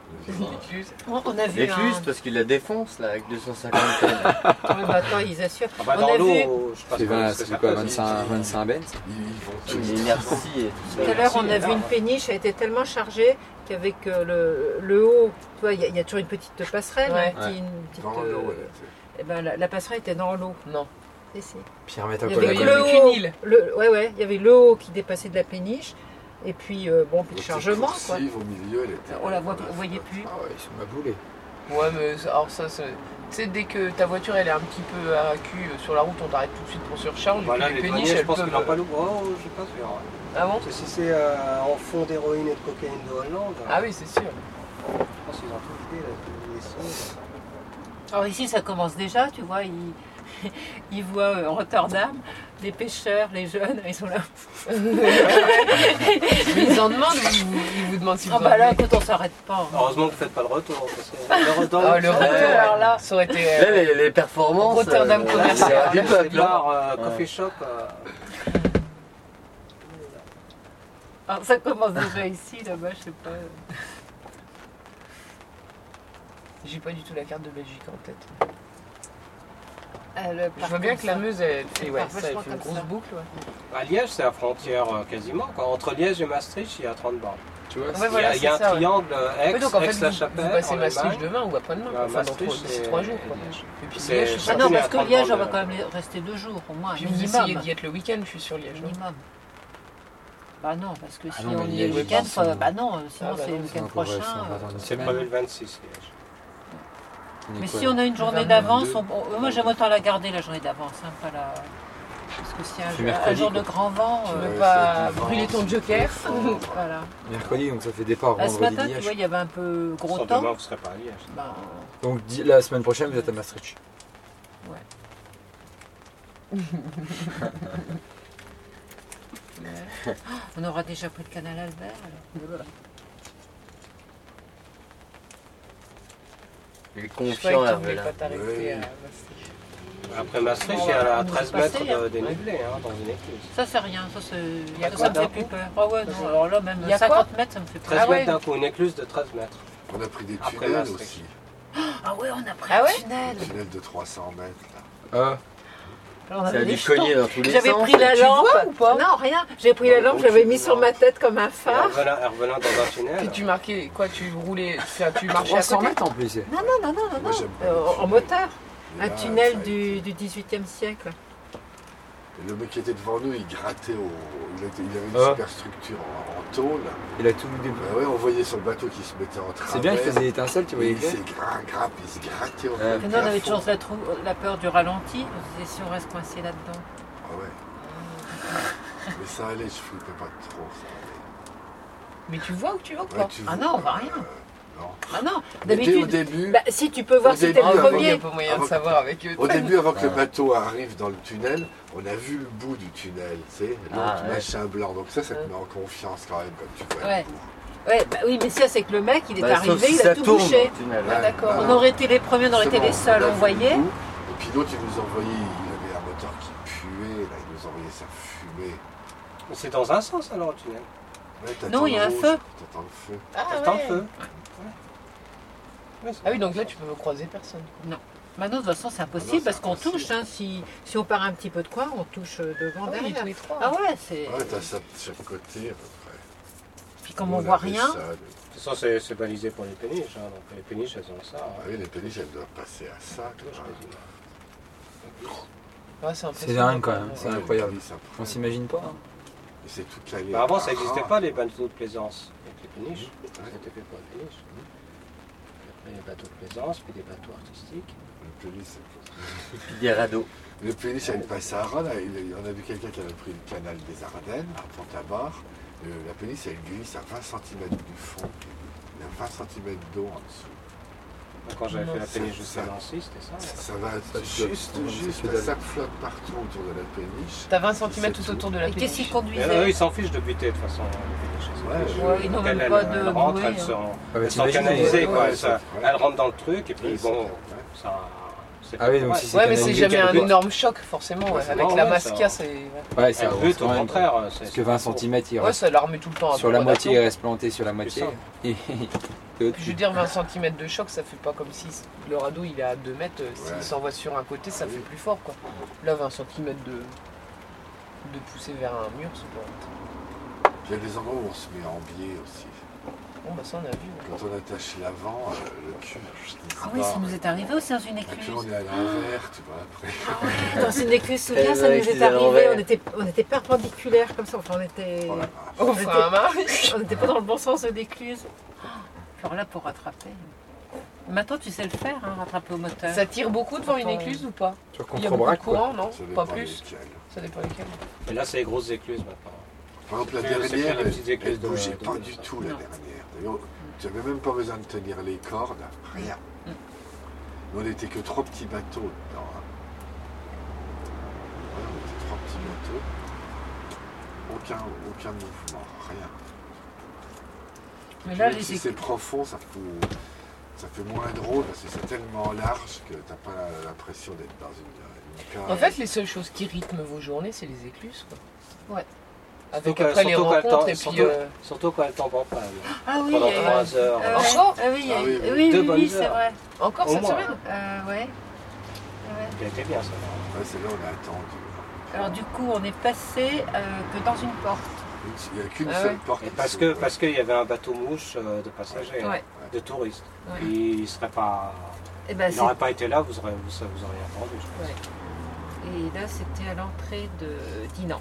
on a vu les flux, parce qu'il la défonce là avec 250 tonnes. Attends, ils assurent. Ah bah, On dans a l'eau, vu- je sais pas C'est ce que 20, ça c'est quoi, fait. 25 benz? Ils vont Il tous. l'inertie et tout Tout ça. à l'heure, on a Merci, vu une alors. péniche, elle était tellement chargée qu'avec le haut, tu vois, il y a toujours une petite passerelle. Ouais. Un petit- une petite, Dans l'eau, ouais. eh ben, la passerelle était dans l'eau. Non. Si, si. Pierre met à Il y quoi avait Il y que avait le qu'une haut. île. Ouais, il y avait le haut qui dépassait de la péniche. Et puis, bon, plus de chargement, quoi. Au milieu, elle était. On la voyait plus. Ah ouais, ils sont maboulés. Ouais, mais alors ça, tu sais, dès que ta voiture elle est un petit peu à cul sur la route, on t'arrête tout de suite pour surcharge. Voilà, et puis les les douaniers, péniches, je elles pense qu'ils n'ont peuvent. pas loué. Oh, je suis pas sûr. Ah bon? Si c'est en fond d'héroïne et de cocaïne de Hollande, Ah oui, c'est sûr. je pense qu'ils ont tout fait, les sons. Alors ici, ça commence déjà, tu vois, ils voient Rotterdam, les pêcheurs, les jeunes, ils sont là. Mais ils en demandent ou ils vous demandent si vous Ah en bah là, voulez? écoute, on s'arrête pas. Heureusement que vous faites pas le retour. Parce que le retour, Ah, le retour, alors là, ça aurait été... Là, les performances. Rotterdam commercial. c'est du les peuple. hein. bars, coffee shop. Alors, ça commence déjà ici, là-bas, je sais pas. J'ai pas du tout la carte de Belgique en tête. Je Je vois bien que la Meuse, elle fait, ouais, part ça, elle vachement fait une comme grosse ça. boucle. Ouais. À Liège, c'est la frontière quasiment. Quoi. Entre Liège et Maastricht, il y a 30 bornes. Tu vois, Ouais, voilà, il y a un c'est ça, ouais. triangle Oui, donc en fait, vous Aix-la-Chapelle. passez en Maastricht Allemagne. demain ou après-demain. Ouais, Enfin, dans Maastricht, d'ici c'est 3 jours. Quoi. Liège. Et puis C'est- Liège, Ah chacune non, est à parce que 30 Liège, on bornes va de- quand même rester 2 jours, au moins, puis vous essayez minimum. d'y être le week-end, je suis sur Liège. non Minimum. Bah non, parce que si non, mais on y Liège, est le week-end, c'est bon. bah non, sinon Ah bah c'est non, le c'est week-end encore, prochain. ça va attendre une C'est semaine. prévu le 26, Liège. Mais si on a une journée d'avance, moi j'aime autant la garder la journée d'avance, hein, pas la... Parce que si C'est un mercredi, jour de quoi. grand vent, Tu Ouais, veux pas c'est brûler ton dimanche. joker? voilà. Mercredi, donc ça fait départ Là, ce vendredi matin, tu Liège. vois, il y avait un peu gros Sans temps. demain, vous ne serez pas à Liège. Ben, Donc la semaine prochaine, vous êtes à Maastricht. on aura déjà pris le canal Albert. Alors. Il est Je croyais confiant, que tu Hervé, voulais là. pas t'arrêter Oui. à Maastricht. Après Maastricht, il y a On va 13 passer, mètres de hein. dénivelé dans une écluse. Ça, c'est rien. Ça, y a ça quoi me fait d'un plus coup peur. Ah ouais, non, alors là, même Il y a 50 mètres, ça me fait 13 peur. Ah ouais. mètres d'un coup, une écluse de 13 mètres. On a pris des Après tunnels Maastricht. aussi. Ah ouais, on a pris Ah un ouais tunnel. Des tunnels de 300 mètres. Là. Ah, Alors, on Ça a avait dû des cogner jetons. dans tous les J'avais sens. pris la Tu lampe. vois ou pas? Non, rien. J'avais pris la lampe, Non, j'avais tu mis vois. sur ma tête comme un Et phare. en revenant dans un tunnel, Puis tu marquais quoi? Tu roulais, tu marchais à 300 côté? mètres en plus. c'est- Non, Moi, j'aime pas les en tunnels. moteur. Et Un là, tunnel ça a du été- XVIIIe siècle. Et le mec qui était devant nous, il grattait il avait une Ah. superstructure en tôle. Il a tout débloqué. Bah ouais, on voyait sur le bateau qui se mettait en travers. C'est bien, il faisait des étincelles, tu Et voyais il clair. s'est grappe, il se grattait au Ouais. Et nous, on avait toujours la peur du ralenti. On disait si on reste coincé là-dedans. Ah ouais. Mais ça allait, je flippais pas trop, ça allait. Mais tu vois où tu vas ou Ouais, pas? tu Ah vois, non, on voit rien. non. Ah non, Mais dès au d'habitude. début, Bah, si tu peux voir Au si t'es début, le avant Il n'y a premier. pas moyen de Avant- savoir avec eux. au début, avant que le Ouais. bateau arrive dans le tunnel, on a vu le bout du tunnel, tu sais, l'autre Ah, ouais. machin blanc. Donc ça te met en confiance quand même, comme tu vois. Ouais. Ouais, bah oui, mais ça, c'est que le mec, il est Bah, sauf arrivé, si il ça a tout tourne bouché. dans le tunnel. Ah, d'accord. On aurait été les premiers, on aurait été les Justement, seuls, a on vu voyait. le bout, et puis l'autre, il nous envoyait, il avait un moteur qui puait, là, il nous envoyait sa fumée. c'est dans un sens alors le tunnel. Ouais, Non, il y a un rouge, feu. T'attends le feu. Ah, T'attends ouais. le feu. Ah oui, donc là tu peux croiser personne. Maintenant, de toute façon, c'est Ah non, impossible c'est parce qu'on impossible. touche. Hein, si on perd un petit peu de quoi, on touche devant, Ah oui, derrière. tous les trois. Ah ouais, c'est. Ouais, t'as ça de chaque côté à peu près. Puis comme Nous, on voit avait rien, ça, De toute façon, c'est balisé pour les péniches. Hein, donc les péniches, elles ont ça. Ah oui, les péniches, elles doivent passer à ça. Je quoi. te dis. Ouais, c'est C'est dingue quand même, c'est Ouais, incroyable. les péniches, après, On s'imagine pas. hein. et c'est tout calé. Bah, avant, ça Ah, n'existait ah. pas les bateaux de plaisance avec les péniches. Ouais. C'était fait pour les péniches. Après, les bateaux de plaisance, puis des bateaux artistiques. Le péniche, c'est- Puis des radeaux. Le péniche, elle passe à Arras. Là, on a vu quelqu'un qui avait pris le canal des Ardennes, à Pont-à-Bar. La péniche, elle glisse à 20 cm du fond. Il y a 20 cm d'eau en dessous. Donc, quand j'avais Non, fait la c'est péniche jusqu'à ça. Nancy, c'était ça. Ça va Ça juste, flotte. ça flotte partout autour de la péniche. T'as 20 cm C'est tout tout. autour de la et qu'est-ce péniche. qu'il Mais eux, conduisait ils s'en fichent de buter de toute façon. Les péniches, Ouais, elles sont- Ouais, ils n'ont elles, même pas elles de rentrent, bouée, elles hein. sont, Ah, bah, elles sont t'imagines, canalisées. ouais, Quoi. ouais, Ça- ouais. elles rentrent dans le truc et puis Ouais, bon, c'est- ça. c'est Ah oui, pas donc vrai. si Ouais, mais c'est canalisé, jamais un quelque part. énorme choc forcément. Ouais. Ouais, Avec non, la ouais, masquia, ça- c'est. Ouais, ça Elle avance bute quand au même. contraire. Parce que 20 cm, il Ouais, reste ça l'arme tout le temps. un sur peu la en moitié, il aplomb. reste planté sur la moitié. ça. Et Je veux dire, 20 cm de choc, ça fait pas comme si le radeau il est à 2 mètres. S'il Ouais. s'envoie sur un côté, ça fait plus fort quoi. Là, 20 cm de pousser vers un mur, c'est pas. Il y a des endroits où on se met en biais aussi. Bon, bah ça, on a vu. Quand on attache l'avant, le cul, il se Ah oui, ça barre. nous est arrivé aussi dans une Après, écluse. on est à l'envers, tu vois, après. Dans une écluse, souviens, ça nous Avec est les à arrivé. l'envers. On était perpendiculaires comme ça. Enfin, on était. Oh la vache. Oh, On frein à main. On n'était pas dans le bon sens de l'écluse. Alors là, pour rattraper. Maintenant, tu sais le faire, hein, rattraper au moteur. Ça tire beaucoup devant une écluse ou pas? sur Il y a beaucoup de contre-braque, quoi. courant, non? Ça Pas dépend plus. lesquels. Ça dépend lesquels. Et là, c'est les grosses écluses maintenant. Par exemple, la C'est plus dernière, les petites elle écluses de- bougeait de- pas de- du tout, la Non. dernière. D'ailleurs, tu n'avais même pas besoin de tenir les cordes, rien. Mm. On n'était que 3 petits bateaux dedans. hein. bateau. Aucun mouvement, rien. Mais là, Même si c'est profond, ça fait moins drôle parce que c'est tellement large que t'as pas l'impression d'être dans une cage. En fait, les seules choses qui rythment vos journées, c'est les écluses, quoi. Ouais. Avec Surtout après les surtout quand elle rencontres tombe- et puis... surtout quand elle tombe en panne. Ah oui, Pendant 3 heures. Encore ah oui, Ah oui, oui. oui, Deux oui, bonnes oui, c'est heures. vrai. Encore Au cette moins. semaine Ouais. Ouais. Elle était bien ça. Ouais, c'est là où on a attendu. Alors du coup, on est passé que dans une porte. Il n'y a qu'une Ah seule ouais. porte. Et qui parce s'ouvre. qu'il y avait un bateau mouche de passagers, Ouais. de touristes. Ouais. Il serait pas. Et ben, Il n'aurait pas été là, vous auriez attendu, je pense. Ouais. Et là, c'était à l'entrée de Dinan.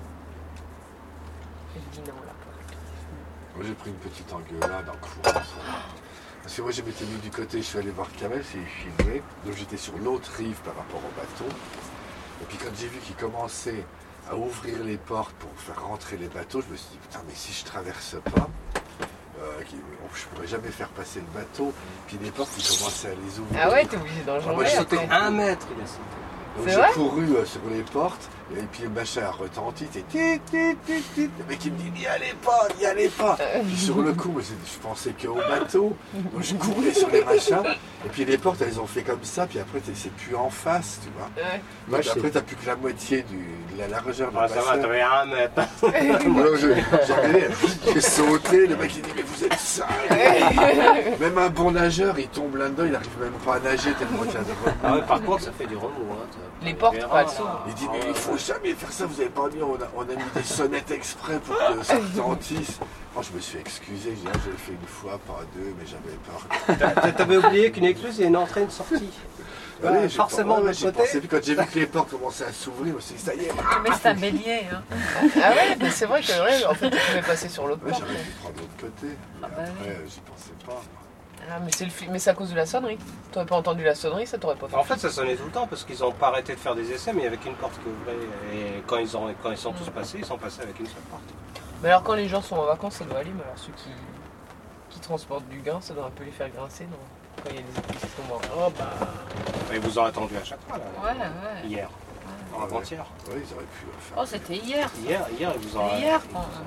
Elle dit non, là. Moi j'ai pris une petite engueulade en courant. Parce que moi je m'étais mis du côté, je suis allé voir Kamel, c'est filmé. Donc j'étais sur l'autre rive par rapport au bateau. Et puis quand j'ai vu qu'il commençait à ouvrir les portes pour faire rentrer les bateaux, je me suis dit putain mais si je traverse pas, je pourrais jamais faire passer le bateau. Puis les portes ils commençaient à les ouvrir. Ah ouais, t'es obligé d'en moi, jouer je après. sautais 1 mètre, il a sauté. Donc C'est j'ai vrai couru sur les portes, et puis le machin a retenti, c'est tit, tit, tit, tit. Le mec il me dit n'y allez pas. Puis sur le coup, moi, je pensais qu'au bateau, donc je courais sur les machins, et puis les portes elles ont fait comme ça, puis après c'est plus en face, tu vois. Ouais. Moi, Donc, après t'as plus que la moitié de la largeur de Ah, la ça va, passage. t'avais 1 mètre. Alors, j'ai sauté, le mec il dit mais vous êtes sale. Même un bon nageur, il tombe là-dedans, il n'arrive même pas à nager tellement qu'il y a de remous. Ah ouais, par contre, ça fait du remous. Hein. Les portes, Tu verras, pas elles sont. Il dit mais il faut jamais faire ça, vous avez pas mis, on a mis des sonnettes exprès pour que ça retentisse. Moi je me suis excusé, je dis ah, je l'ai fait une fois, pas deux, mais j'avais peur. T'avais oublié qu'une écluse, il y a une entrée et une sortie. Ouais, forcément, de l'autre j'ai côté. pensé, puis quand j'ai vu que les portes commençaient à s'ouvrir, je me suis dit ça y est. Mais c'est un bélier. Hein. Ah ouais, mais c'est vrai que ouais, en fait, tu pouvais passer sur l'autre Ouais, porte. j'aurais pu prendre l'autre côté. Mais Ah bah après, j'y pensais pas. Ah, mais mais c'est à cause de la sonnerie. T'aurais pas entendu la sonnerie, ça t'aurait pas fait. En fait, ça sonnait tout le temps parce qu'ils n'ont pas arrêté de faire des essais, mais il n'y avait qu'une porte qui ouvrait. Et quand ils sont tous passés, ils sont passés avec une seule porte. Mais alors quand les gens sont en vacances, ça doit aller, mais alors ceux qui transportent du gain, ça doit un peu les faire grincer quand il y a des écluses qui tombent en Oh bah. Ils vous ont attendu à chaque fois, là. Ouais. Hier. Ouais. Avant-hier. Ouais, ils auraient pu le faire. Oh, c'était hier. Hier, ils vous ont. Hier.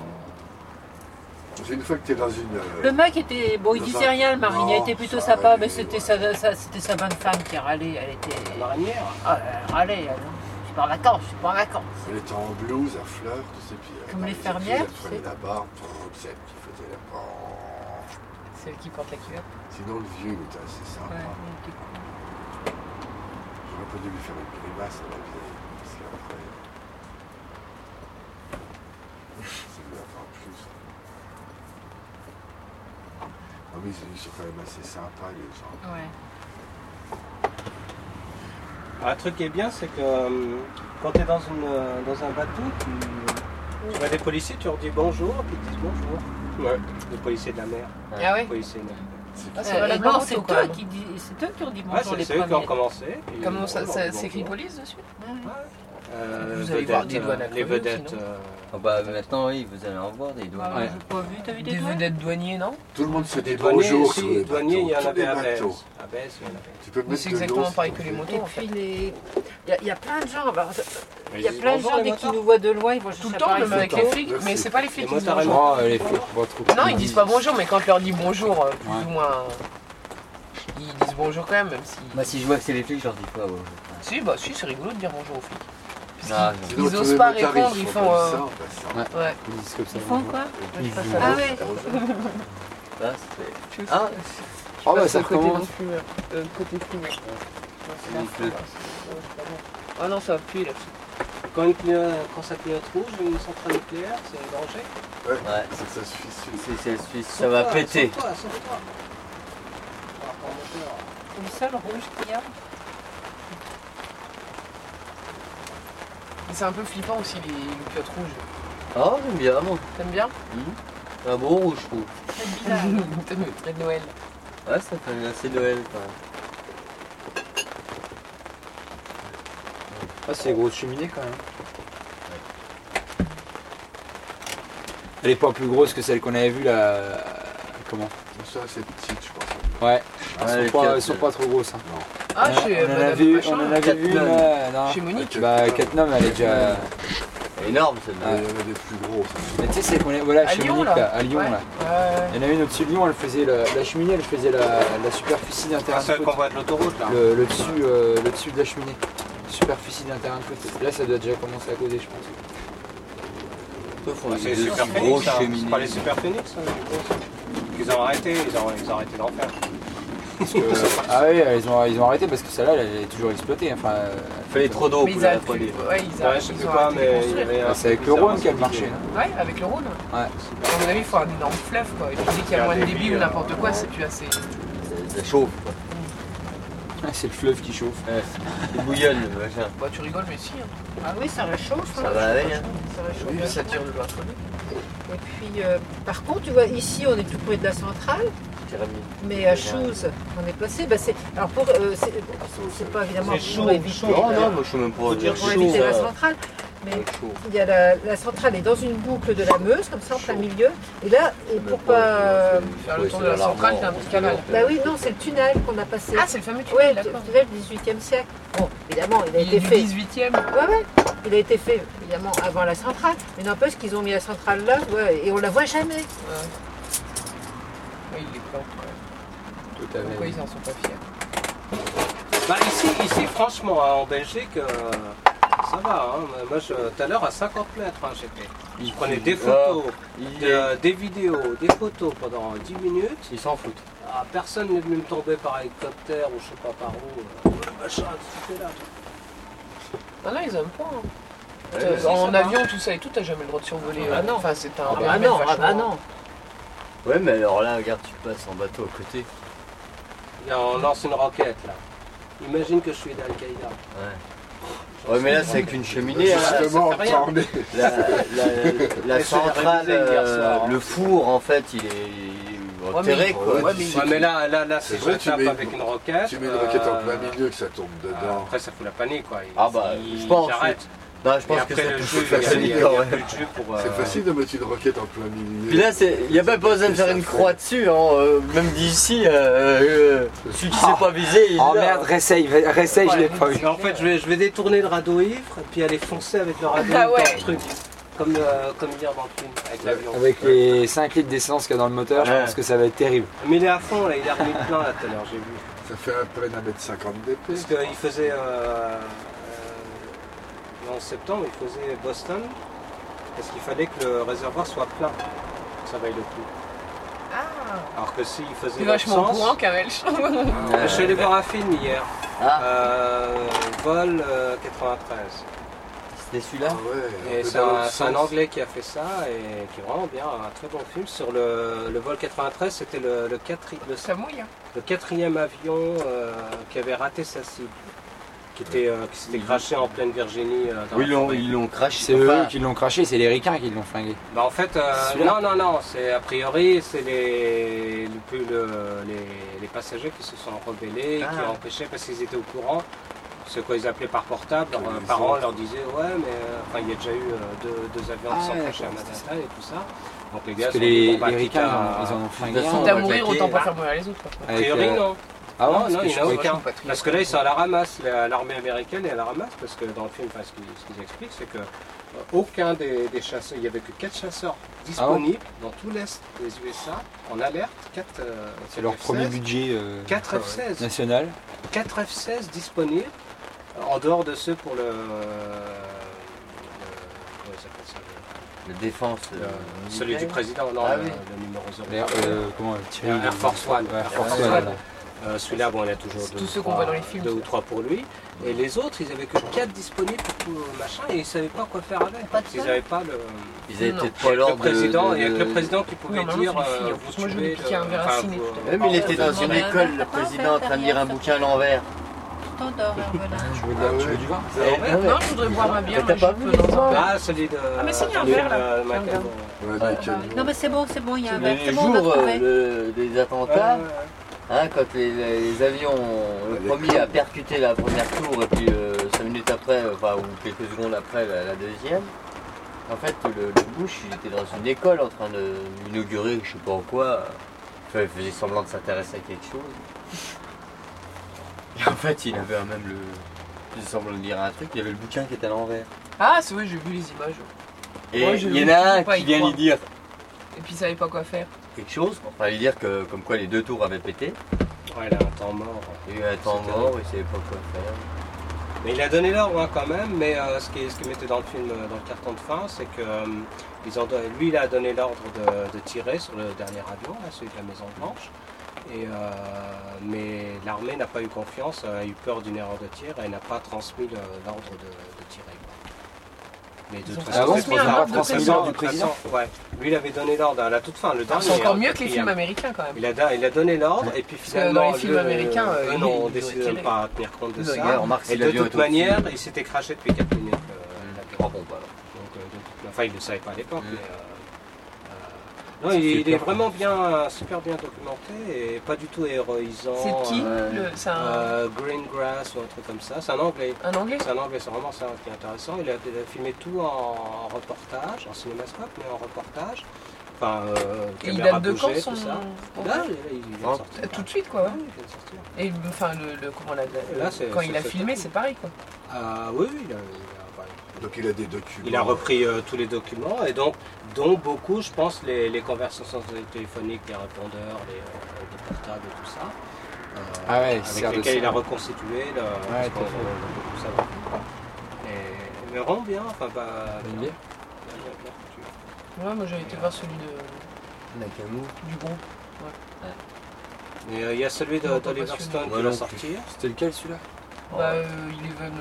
C'est une fois que tu es dans une. Le mec était. Bon, il Dans disait un- rien, le marinier Non, était plutôt ça sympa, allait, mais c'était ouais. c'était sa bonne femme qui râlait. Elle était. La marinière. Ah, elle râlait. Elle. Je suis pas en vacances, je suis pas en vacances. Elle était en blouse, à fleurs, tu sais, puis. Comme dans les écluses, fermières, Elle tu prenait sais. la barre, c'est elle qui faisait la barre. celle qui porte la culotte. Sinon, le vieux, il était assez sympa. Ouais, elle était cool. J'aurais pas dû lui faire une grimace à la vieille. Parce qu'après. Ça lui a pas plu, ça. Non, mais ils sont quand même assez sympas, les gens. Ouais. Un truc qui est bien, c'est que quand tu es dans un bateau, tu vois des policiers, tu leur dis bonjour, puis ils te disent bonjour. Ouais. Les policiers de la mer. Ah ouais. Les policiers de la mer. Ah, c'est valable non, en c'est moto, quand toi même. qui dis, c'est toi qui ont dit Ouais, bonjour les c'est eux qui ont premiers. commencé. puis Comment on ça, leur dit ça bonjour. s'écrit police dessus Euh, Vous allez voir vedettes, des douanes à les crever, vedettes. sinon. Ah bah maintenant oui, vous allez en voir des doigts. Ah, Ouais. j'ai pas vu, t'as vu des Des douanes vedettes douaniers, non? Tout le monde se dit Des douaniers, bonjour sur si, les douaniers, il y en bateaux. Tous avait les à bateaux. Bèze. À Bèze, il y en avait. Tu peux Mais mettre c'est de l'eau, exactement s'il pareil te que les plaît. motos Et en fait. puis les... Il y a plein de gens, bah, il y a Ils disent plein de bonjour, gens les dès qu'ils motards. nous voient de loin, ils vont Tout chercher le temps, l'appareil même avec photo. les flics, mais c'est pas les flics Les qui disent motards et bonjour. Oh, les flics, pas trop. Non, ils disent pas bonjour, mais quand je leur dis bonjour, plus Ouais. ou moins, ils disent bonjour quand même, même si... Bah si je vois que c'est les flics, je leur dis pas. Ouais. Si, c'est rigolo de dire bonjour aux flics. Ah, Sinon, Ils tous osent les pas motards, répondre, ils font font, comme ça, en passant. Ouais. Ils disent comme ça. Ils font quoi Je passe Ah à ouais. ça, c'est... Ah, Oh bah ça recommence. côté fumée. Il pleut. Ah non, ça va puer là. Quand ça clignote rouge, une centrale nucléaire, c'est un danger. Ouais, C'est que ça suffit. si c'est le Suisse, ça va péter. Sauve-toi. Par rapport au moteur. C'est le seul rouge qu'il y a. C'est un peu flippant aussi les culottes rouges. Oh, j'aime bien, moi. T'aimes bien? Un beau rouge, je trouve. C'est bizarre. T'aimes le trait de Noël. Ouais, ça fait assez Noël quand même. Ah, c'est des grosses cheminées quand même. Elle est pas plus grosse que celle qu'on avait vue là. Comment? Ça, c'est petit, je pense. Ouais. Ouais, Elles sont pas trop grosses. Hein. Ah, on en chez avait vu une. Catnum. Non. Chez Monique. Bah, Catnum, elle est déjà. Énorme celle-là. Il y en a des plus gros. Mais tu sais, c'est qu'on est voilà, À Lyon, Chamonix, là. à Lyon Ouais. là. Ouais. Il y en a une au-dessus de Lyon, elle faisait la cheminée, elle faisait la superficie d'un terrain Ah, de celle foot. qu'on voit de l'autoroute là. Le dessus de la cheminée. Superficie d'un terrain de foot. Là, ça doit déjà commencer à causer, je pense. Sauf Ah, qu'on c'est est les deux Super si Phoenix, grosses ça. C'est cheminées. pas les Super Phoenix, ça, je pense. Ils ont arrêté, ils ont arrêté d'en faire. Parce que, ah oui, ils ont arrêté parce que celle-là, elle est toujours exploitée. Enfin, Il fallait trop d'eau Mais pour ils la arrêtent produire. plus. Ouais, ils Ouais, arrêtent. je sais ils plus ont quoi, arrêté de mais il y construire. avait un. c'est avec le Rhône qu'elle marchait. Ouais, avec le Rhône. Ouais. À mon avis, il faut un énorme fleuve quoi. Et puis dès qu'il y a moins de débit ou n'importe quoi, c'est plus assez. Ça chauffe. Quoi. C'est le fleuve qui chauffe. Ouais, il bouillonne le machin. Bah, tu rigoles, mais si. Hein. Ah oui, ça réchauffe. Ça va avec. Hein. Ça réchauffe. Oui, ça tire de l'autre côté. Et puis, par contre, tu vois, ici, on est tout près de la centrale, mais à Chouz, on est placé. Bah, alors, c'est pas évidemment C'est pour chaud, éviter, chaud. Non, non, moi je suis même pas Faut dire pour chaud, éviter la ça. centrale. Mais Chaud. il y a la centrale est dans une boucle de la Meuse, comme ça, en plein milieu. Et là, et pour pas. Faire le tour de la centrale, t'as un petit canal. Bah oui, non, c'est le tunnel qu'on a passé. Ah, c'est le fameux Oui, tunnel, le d'accord. tunnel du XVIIIe siècle. Bon, évidemment, il a Il été est du fait. 18e. Ouais. Il a été fait, évidemment, avant la centrale. Mais n'empêche qu'ils ont mis la centrale là, ouais, et on la voit jamais. Ouais. Oui, il est plante, ouais. Tout à Pourquoi fait. ils en sont pas fiers? Bah ici franchement, hein, en Belgique, ça va. Hein. Moi, tout à l'heure, à 50 mètres, hein, j'étais. Je prenais des photos, des vidéos, des photos pendant 10 minutes. Ils s'en foutent. Ah, personne n'est venu me tomber par hélicoptère ou je sais pas par où. Machin, tout là. Ah non, ils aiment pas. Hein. Ouais, si, En ça va. avion, tout ça et tout, t'as jamais le droit de survoler. Ah non. Enfin, c'est un Ah bah périmètre non, ah bah vachement- non. Ouais, mais alors là, regarde, tu passes en bateau à côté. Et on lance une roquette là. Imagine que je suis d'Al-Qaïda. Ouais. Ouais, mais là, c'est qu'une cheminée. Hein. Justement, ça fait rien. t'en es. La Et c'est centrale, révisé hier soir, hein. le four, en fait, il est enterré, quoi. Ouais, mais Ouais, mais là C'est si vrai, je tu tape mets- avec une roquette. Tu mets une roquette en plein milieu que ça tombe dedans. Après, ça fout la panique quoi. Ah bah, je pense. J'arrête. Non, je Et pense que après ça le peut jeu, faire il y a panique, plus ouais. de jeu pour. C'est facile de mettre une roquette en plein milieu. Puis là, il n'y a pas besoin de faire une croix dessus, hein. Même d'ici, celui qui s'est pas visé, il Oh l'a. merde, réessaye, je l'ai pas vu. Et en fait, je vais détourner le radeau ivre et puis aller foncer avec le radeau Ah ivre ouais. dans le truc. Comme hier dans le film, avec l'avion. Avec les 5 litres d'essence qu'il y a dans le moteur, je Ouais. pense que ça va être terrible. Mais il est à fond, là, il a remis plein là tout à l'heure, j'ai vu. Ça fait à peine 1m50 d'épée. Parce qu'il faisait. En septembre, il faisait Boston. Parce qu'il fallait que le réservoir soit plein. Que ça vaille le coup. Ah, Alors que s'il faisait c'est l'autre vachement sens. courant, Kamel. Je suis allé voir un film hier. Ah, Vol 93. c'était celui-là. Ah ouais, Et un peu c'est dans un, l'autre c'est un sens. Anglais qui a fait ça et qui est vraiment bien, un très bon film. Sur le vol 93, c'était le Ça mouille. Hein. quatrième avion qui avait raté sa cible, qui s'était craché en pleine Virginie. Dans Oui, la forêt. ils l'ont craché. C'est eux Enfin, qui l'ont craché, c'est les ricains qui l'ont flingué. Bah, en fait, Celui-là. non, c'est a priori c'est les passagers qui se sont rebellés, qui ont empêché parce qu'ils étaient au courant. Ce qu'ils appelaient par portable, leurs Les parents autres. leur disaient ouais mais enfin il y a déjà eu deux avions qui sont ouais, crashés à d'accord, Manhattan et tout ça. Donc les gars Parce que sont dit, les bon, bah, quitte ricains, à- ils en ont flingué De toute façon, un. Oh, Quitte à va mourir, claquer. autant pas faire mourir les autres. Quoi. A Avec, priori non. Ah ouais, non, parce que il je n'y en a croyais que- aucun. Parce que là, ils sont à la ramasse. L'armée américaine est à la ramasse. Parce que dans le film, enfin, ce qu'ils expliquent, c'est que aucun des chasseurs, il n'y avait que 4 chasseurs disponibles dans tout l'Est des USA en alerte. C'est leur premier budget 4 F-16. national. 4 F-16 disponibles, en dehors de ceux pour le comment ça s'appelle ça, La défense. celui du président, non, Ah le, oui. le numéro 0. D'ailleurs, comment Thierry Air Force One. Ouais, Air Air Force Force One, One. là. Celui-là, bon, il y a toujours C'est deux tous ou ceux qu'on trois- voit dans les films, 2 ou ça. 3 pour lui. Et les autres, ils avaient que 4 disponibles pour tout machin et ils ne savaient pas quoi faire avec. Pas de Ils n'avaient pas le. Ils avaient Non. peut-être Il y pas a que le l'ordre président, de. il y a que le président qui pouvait Normalement, dire c'est les filles, hein. vous Moi, je voulais tuez. piquer un verre à enfin, ciné, vous- tout à l'heure. Même il était dans une école, le président, en train de lire un bouquin à l'envers. T'endors, Hervelin. Tu veux du vin Non, je voudrais boire ma bière. Mais t'as mais pas je vu peux les dans un verre. Ah, celui de. Ah, mais si, il y a un celui verre, là. de Michael Regarde. Moore. Ouais, nickel. Non mais c'est bon, il y a un verre. Les C'est bon, on a jours trouvé. des attentats, hein, quand les avions, le Les premier a percuté la première tour et puis 5 minutes après, enfin, ou quelques secondes après la deuxième, en fait le Bush il était dans une école en train d'inaugurer je sais pas quoi, enfin, il faisait semblant de s'intéresser à quelque chose. Et en fait il avait même il faisait semblant de lire un truc, il y avait le bouquin qui était à l'envers. Ah, c'est vrai, j'ai vu les images. Et Ouais, je il y en veux a un pas qui y vient lui croire. dire Et puis, il savait pas quoi faire. quelque chose, enfin lui dire que comme quoi les 2 tours avaient pété. Ouais, il a un temps mort. Il y a eu un temps C'était- mort, il savait pas quoi faire. Mais il a donné l'ordre hein, quand même, mais ce qui mettait dans le film, dans le carton de fin, c'est que lui il a donné l'ordre de tirer sur le dernier avion, là, celui de la Maison Blanche. Mais l'armée n'a pas eu confiance, a eu peur d'une erreur de tir et n'a pas transmis l'ordre de tirer. Mais de Ils ont toute transmis façon, un ordre de de toute président façon, du président. Ouais. Lui il avait donné l'ordre à la toute fin, le dernier. C'est encore hein, mieux le que les quatrième. films américains quand même. Il a donné l'ordre et puis que finalement dans les films américains, eux ils ont auraient décidé de ne tiré. pas tenir compte de Ils auraient- ça. Ouais, remarque, si Et de l'avion toute est au-dessus. manière, il s'était craché depuis 4 minutes. Ah bon, bah alors. Enfin, il ne le savait pas à l'époque. Mm. Non, il est vraiment bien, super bien documenté et pas du tout héroïsant. C'est qui ouais. C'est un Greengrass ou un truc comme ça. C'est un anglais. anglais C'est un anglais, c'est vraiment ça qui est intéressant. Il a filmé tout en reportage, en cinémascope, mais en reportage. Enfin, Et il caméra date de quand bougée, son. tout ça. son- Là, il vient de sortir. Tout de suite quoi, ouais. Ouais, il vient de sortir. Et enfin, comment Là, c'est- quand il a c'est- filmé, c'est pareil quoi. Ah oui, Donc il a des documents. il a repris tous les documents et donc dont beaucoup, je pense, les conversations téléphoniques, les répondeurs, les portables et tout ça. Ah ouais, il sert avec de lesquels ça. il a reconstitué le, parce tout qu'on à fait. veut beaucoup savoir. Mais rend bien, enfin pas. Une bien. bière. Ouais, moi j'avais été voir celui de Nakamura. du groupe. Mais il y a celui Non, pas d'Oliver passionné. Stone Moi qui non va plus. sortir. C'était lequel celui-là? Bah, Eleven.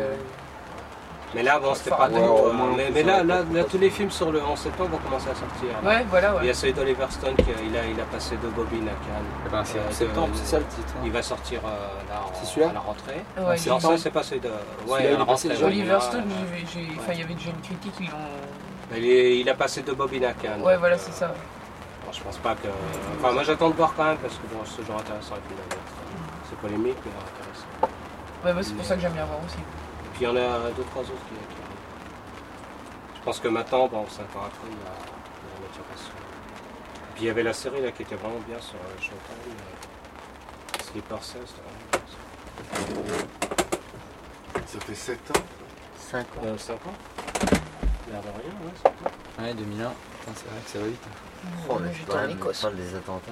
Mais là, bon, c'était pas Enfin, trop. ouais, au moins, Mais là, tous les films sur le 11 septembre vont commencer à sortir. Ouais, voilà, Il y ouais. a celui d'Oliver Stone qui il a passé 2 bobines à Cannes. Eh ben, c'est en de- septembre, c'est ça le titre. hein. Il va sortir là C'est celui-là à la rentrée. Ouais, c'est Non, septembre. ça c'est pas celui de. Celui-là, Ouais, il à est la passé rentrée. déjà. ouais, Oliver il Stone, a- enfin, il y avait déjà une critique, ils l'ont. il a passé 2 bobines à Cannes. Ouais, donc, voilà, c'est ça. bon, je pense pas que. Enfin, moi j'attends de voir quand même parce que bon, c'est toujours intéressant. Et puis, c'est polémique, mais intéressant. Ouais, bah, c'est pour ça que j'aime bien voir aussi. Et puis il y en a 2-3 autres qui arrivent. Je pense que maintenant, bon, 5 ans après, il y a la maturation. Puis il y avait la série là qui était vraiment bien sur Showtime. Sleeper Cell, c'était vraiment bien. Ça fait 7 ans. 5 ans. 5 ans. L'air de rien, ouais, 5 ans. Ouais, 2001. Putain, c'est vrai que ça va vite. Oh, Moi, mais j'étais c'est quand en même Écosse. parle des attentats.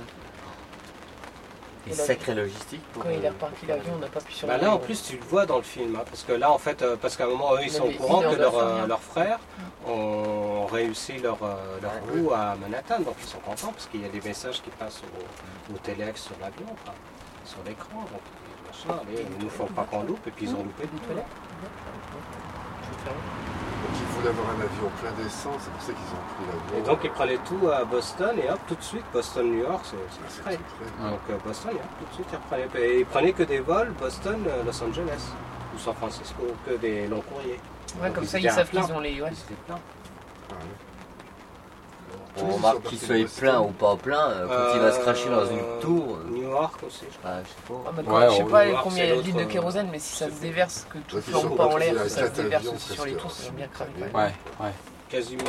Et Et là, sacrée logistique. pour, Quand il a reparti l'avion, on n'a pas pu sur Bah là en plus tu le vois dans le film, hein, parce que là en fait, parce qu'à un moment eux ils Il y sont au avait courant une heure que de fin, leurs frères ont réussi leur coup à Manhattan, donc ils sont contents parce qu'il y a des messages qui passent au téléx sur l'avion, quoi, sur l'écran, donc machin, allez, ils nous font pas qu'on loupe et puis ils ont loupé du tout. Donc ils voulaient avoir un avion plein d'essence, c'est pour ça qu'ils ont pris l'avion. Et donc ils prenaient tout à Boston et hop tout de suite Boston-New York c'est Ah, c'est près. tout près. Donc Boston, et hop, tout de suite ils reprenaient. Et ils prenaient que des vols Boston-Los Angeles ou San Francisco, que des longs courriers. Ouais, Donc, comme ils ça, étaient ils à savent plein. qu'ils ont les. Ouais. Ils étaient pleins. Ah, ouais. On Tous, remarque ils sont qu'il partis soit de Boston. plein ou pas plein, quand il va se cracher dans une tour. New York aussi, je crois. Ah, je sais pas. Ah, bah, Ouais, je sais on pas va voir, combien il y c'est a de litres de l'autre, kérosène, mais si ça se déverse, que tout Donc, ils flambe sont pas en partis l'air, à que ça se 4 déverse avions, aussi sur les presque, tours, ça va bien cramer quand même. Ouais, ouais. Quasiment.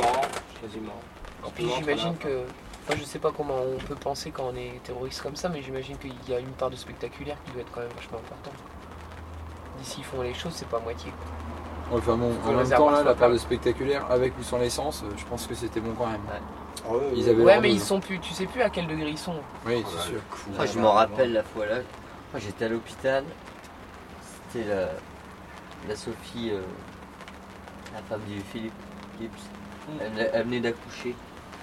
Et puis j'imagine que. Enfin, je sais pas comment on peut penser quand on est terroriste comme ça, mais j'imagine qu'il y a une part de spectaculaire qui doit être quand même vachement importante. D'ici ils font les choses, c'est pas à moitié. Quoi. Ouais, enfin bon, Faut en le même réservoir temps, là, soit la part plein. de spectaculaire, avec ou sans l'essence, je pense que c'était bon quand même. Ils avaient Ouais, leur mais dose. ils sont plus. Tu sais plus à quel degré ils sont. Oui, Oh c'est là, sûr. le coup. Moi, je m'en rappelle la fois là. Moi, j'étais à l'hôpital. C'était la Sophie, la femme du Philippe Gibbs. Elle venait d'accoucher.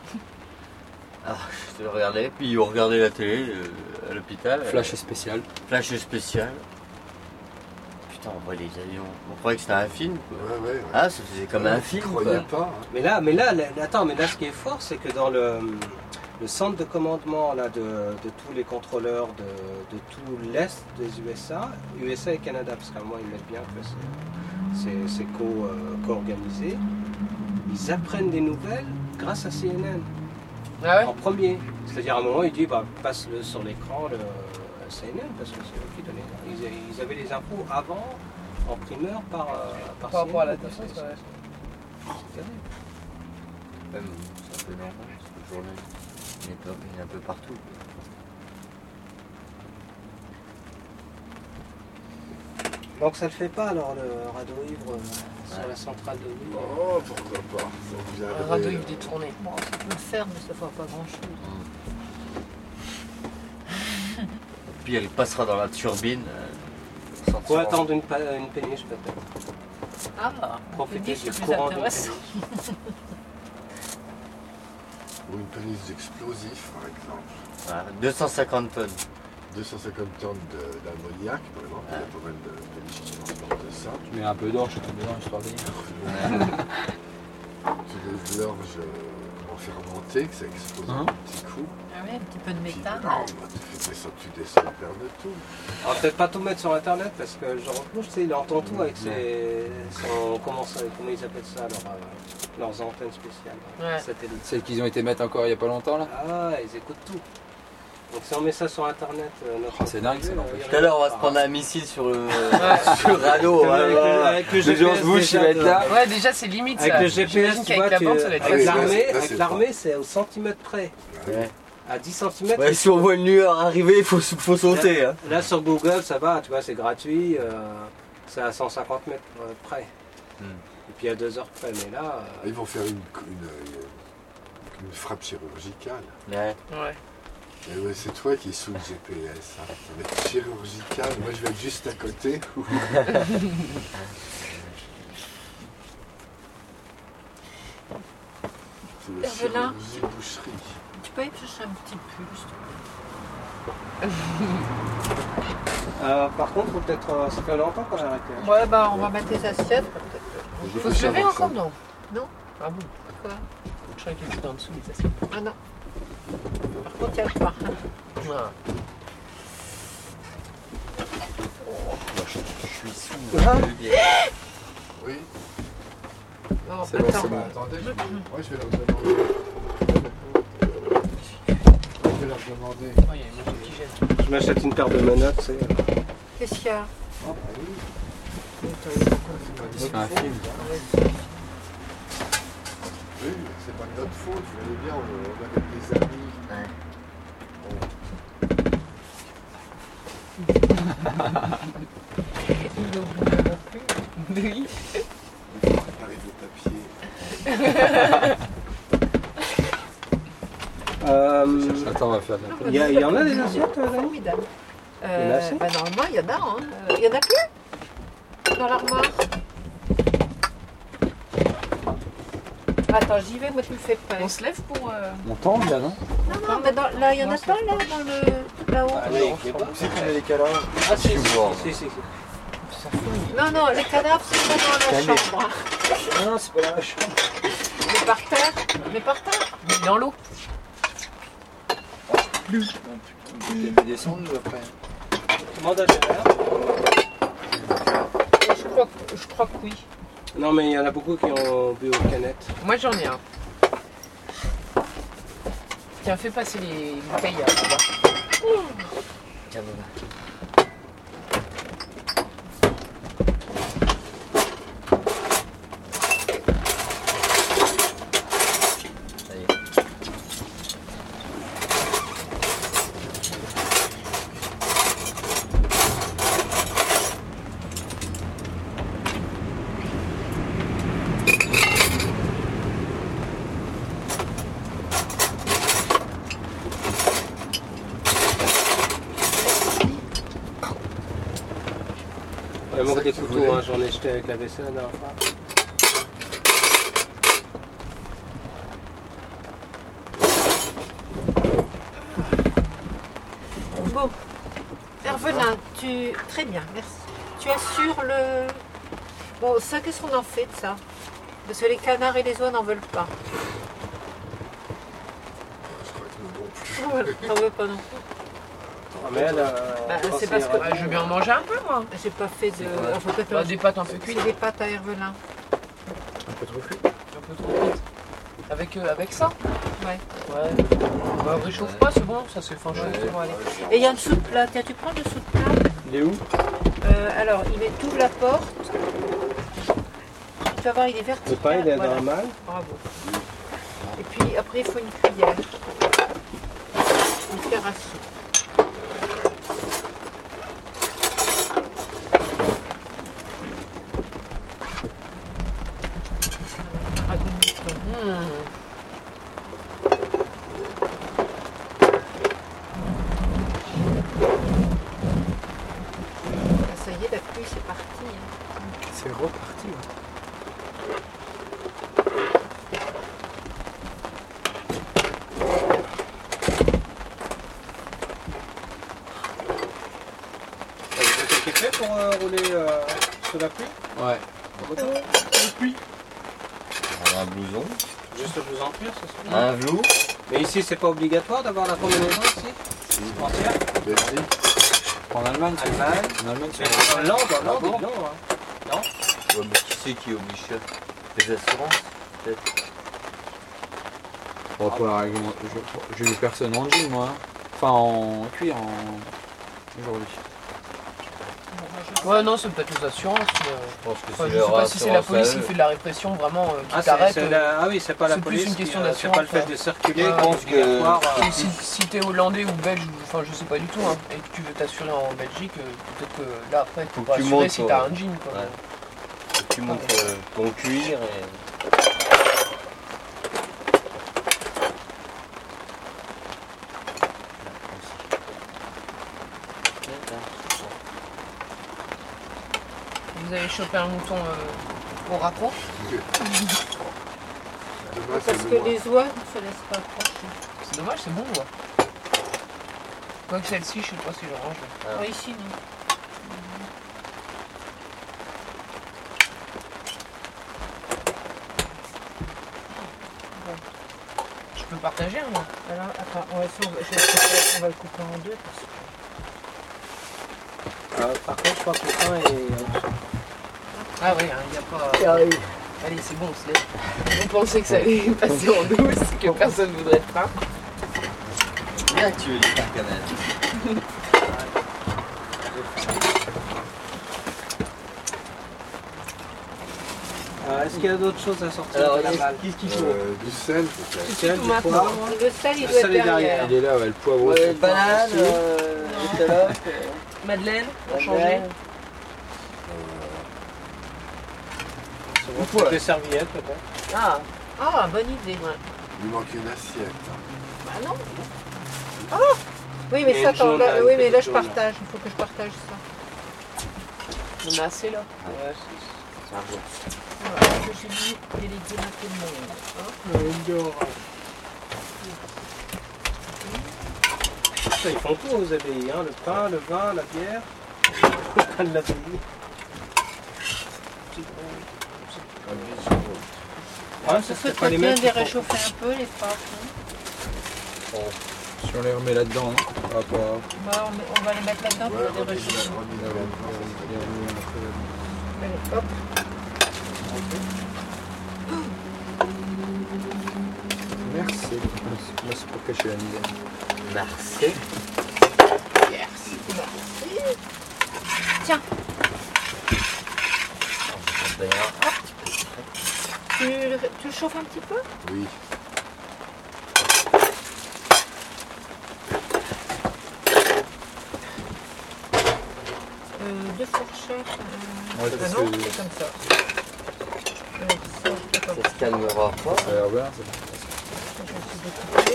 Alors, je le regardais, puis on regardait la télé à l'hôpital. Flash spécial. Flash spécial. Putain, on voit les avions. On croyait que c'était un film, quoi. Ouais, ouais. Ah, ça faisait comme un film, Je quoi. croyais pas. Hein. Mais là, attends, mais là, ce qui est fort, c'est que dans le centre de commandement là, de tous les contrôleurs de tout l'Est des USA et Canada, parce qu'à un moment, ils mettent bien que c'est co-organisé, ils apprennent des nouvelles grâce à CNN, Ah en premier. C'est-à-dire, à un moment, il dit, bah, passe-le sur l'écran, le CNN, parce que c'est eux qui donnaient. Ils avaient les infos avant, en primeur, par Par rapport à la CNN. défense, ouais. C'est terrible. Même, c'est un peu normal, parce que le journal, il est un peu partout. Donc ça le fait pas alors le radeau ivre sur la centrale de Louis. Oh, pourquoi pas. Donc, vous Un avez, radeau il détourné. Bon, ça peut le faire, mais ça ne fera pas grand-chose. Puis elle passera dans la turbine. Sans Faut tirer. attendre une péniche peut-être. Ah, Profiter c'est du plus courant d'une intéressant. péniche. Ou une péniche d'explosifs, par exemple. Voilà, 250 tonnes. 250 tonnes d'ammoniac, par exemple. Il y a pas mal de péniches qui transportent ça. Tu mets un peu d'orge, je te mets dans l'histoire des. Tu laisses l'orge fermentée, que ça explose un petit coup. Ah oui, un petit peu de Puis, méthane. non, bah, tu descends le père de tout. Alors peut-être pas tout mettre sur internet parce que le genre rouge, tu sais, il entend tout avec comment ils appellent ça, leurs antennes spéciales, Ouais. satellites. Celles qu'ils ont été mettre encore il n'y a pas longtemps là. Ah, ils écoutent tout. Donc si on met ça sur internet, notre Oh, c'est dingue, ça, n'empêche. Tout à l'heure, on va se prendre un missile sur le radeau. Avec le Le George GPS Bush, il va déjà, être là. Ouais, déjà c'est limite avec ça. le GPS, J'imagine tu vois, qu'avec la bande ça va être avec facile. l'armée, là, avec c'est l'armée, c'est au centimètre près. Ouais. À 10 cm. Ouais, si on voit une lueur arriver, il faut sauter. Hein. Là sur Google, ça va, tu vois, c'est gratuit. C'est à 150 mètres près. Et puis à 2 heures près. Mais là, Ils vont faire une frappe chirurgicale. Ouais. Ouais. Et ouais, c'est toi qui es sous le GPS. Hein. Ça va être chirurgical. Moi, je vais être juste à côté. C'est la Hervelin. chirurgie boucherie. Tu peux y chercher un petit pull, s'il te par contre, faut peut-être. Ça fait longtemps qu'on a arrêté. Hein. plaît. Ouais, bah on va mettre les assiettes. Peut-être. Faut se lever encore non Non. Ah bon. Quoi? Je croyais qu'il était en dessous les assiettes. Ah non. Par contre, il y a le pain. Ah. Je suis sous. Oui. Non, C'est bon, attends. c'est bon. Attendez, moi je vais leur demander. Je vais leur demander. Oh, il y a une moto qui gêne. Je m'achète une paire de menottes, tu sais. Qu'est-ce qu'il y a? Ah, bah oui. Il se fait un film. Oui, c'est pas de notre faute, vous voyez bien, on avait des amis. Il oublie non plus. Oui. Il faut préparer vos papiers. Attends, on va faire de la Il y en a des assiettes, Dani? Formidable. Il y en a assez? Bah, normalement, il y en a. Hein. Il y en a plus dans l'armoire. Attends, j'y vais, moi tu me fais pas. On se lève pour. On tombe là, non? Non, mais là, il y en a pas là, dans le là-haut. Allez, C'est qu'il y a des cadavres. Ah, si, vois. si. Non, les cadavres, c'est pas dans la Calme. chambre. Non, c'est pas la chambre. Mais par terre. Mais par terre. Dans l'eau. Il peut descendre après. Demande à Gérard. Je crois que oui. Non, mais il y en a beaucoup qui ont bu aux canettes. Moi j'en ai un. Tiens, fais passer les bouteilles là-bas. Tiens, voilà. Ça y est. Il manque des couteaux, hein, j'en ai jeté avec la vaisselle la dernière fois. Bon. Hervelin, très bien, merci. Tu assures le. Bon, ça, qu'est-ce qu'on en fait de ça? Parce que les canards et les oies n'en veulent pas. Je crois que nous non plus. Voilà, t'en veux pas non plus. Ah, mais elle, c'est parce que- Bah, je vais bien en manger un peu moi. J'ai pas fait de. Enfin, peut-être Bah, des pâtes un peu cuites. C'est des pâtes à Hervelin. Un peu trop cuit. Un peu trop cuites. Avec ça Ouais. Ouais. Bah, réchauffe pas, c'est bon, ça se fait un chaud, ça va aller. Et il y a un dessous de plat. Tiens, tu prends le dessous de plat. Il est où? Alors, il met tout la porte. Tu vas voir, il est vertical. le pain, il est Voilà. normal. Bravo. Et puis après, il faut une cuillère. Une cuillère à soupe. C'est reparti. Ouais. Vous êtes équipé pour rouler sous la pluie? Ouais. Un blouson, Juste le blouson cuir, c'est ça? un velours. Mais ici, c'est pas obligatoire d'avoir la combinaison ici? Entière? Belgique. En Allemagne, c'est Allemagne. En Allemagne, c'est En Hollande, Ah bon non. Hein. Ouais, mais qui c'est qui oblige ça? Les assurances, peut-être. Bon, pour la règle, j'ai vu personne en jean, moi. Enfin, en cuir, aujourd'hui. Ouais, non, c'est peut-être les assurances. Mais, Je pense que enfin, c'est je sais leur pas si c'est la assurance à police qui eux. fait de la répression vraiment qui Ah, t'arrête. c'est pas la c'est plus police. une question C'est d'assurance, pas le fait ouais. de circuler. Ouais. Je pense que- Si t'es hollandais ou belge, enfin je sais pas du tout, hein, et que tu veux t'assurer en Belgique, peut-être que là après tu Faut pourras que tu assurer montes si ton- t'as un jean quoi. Ouais. Tu montes ton cuir et. Vous avez chopé un mouton au râteau. Demain, Parce c'est que le mois. les oies ne se laissent pas approcher. C'est dommage, c'est bon quoi. Quoique celle-ci, je sais pas si je range. Ah. Ouais, ici, non. Je peux partager moi. Alors, attends, on va le couper en deux. Parce que... Par contre, je crois que le pain est. Ah oui, il n'y a pas. Allez, c'est bon, on se lève. On pensait que ça allait passer en douce, que personne voudrait de pain. Bien que tu veux les faire quand même. Est-ce qu'il y a d'autres choses à sortir Alors, de la balle? qu'est-ce qu'il faut? Du sel, peut-être. C'est Sel, tout du maintenant. poivre. Le sel, il Le doit être sel est derrière. derrière. Il est là, ouais, le poivre aussi. Ouais, banane, étalope, Madeleine, on Madeleine. changeait. C'est bon, peut-être des serviettes, peut-être. Ah, Ah, bonne idée. Il lui manque une assiette. bah non. Oui, Il y mais a ça, une attends, jaune, là, là, une oui, mais là, petite je jaune. partage. Il faut que je partage ça. On a assez là. Ouais, c'est un bon. Voilà, parce que j'ai mis des légumes à tout le monde. Ça, ils font tout aux abbayes, hein, le pain, le vin, la bière, le pain de l'abbaye. Ouais, Ça serait pas bien de les réchauffer un peu, les pâtes. Si on les remet là-dedans, non? Ah, pas. Bah, on va les mettre là-dedans pour Ouais, les réchauffer. Allez, hop. Merci. Moi, c'est pour cacher la misère. Marseille. Tiens, D'ailleurs, tu le chauffes un petit peu? Oui. Deux fourchettes. Ouais, Ah parce non, que c'est comme ça. ça se calmera pas. ça a l'air bien, ça. Je vais essayer de couper.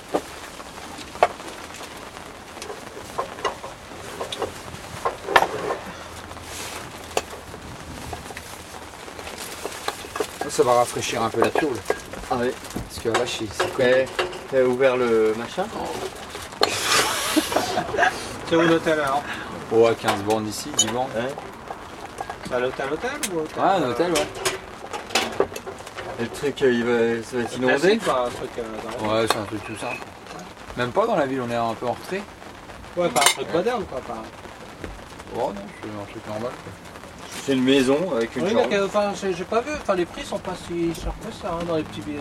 Ça va rafraîchir un peu la tôle. Ah oui. Parce que là, c'est quoi? T'as ouvert le machin? C'est où l'hôtel alors? Oh, à 15 bornes d'ici, 10 bornes. Ouais. C'est à l'hôtel ou hôtel? Ouais, un hôtel, ouais. Et le truc, ça va être inondé? Classique, quoi, un truc dans la- Ouais, c'est un truc tout simple. Même pas dans la ville, on est un peu en retrait. Ouais, pas un truc moderne, quoi. Pas... Oh non, c'est un truc normal. Quoi. C'est une maison avec une Oui, chambre. mais enfin, j'ai pas vu. Enfin, les prix sont pas si chers que ça hein, dans les petits lieux.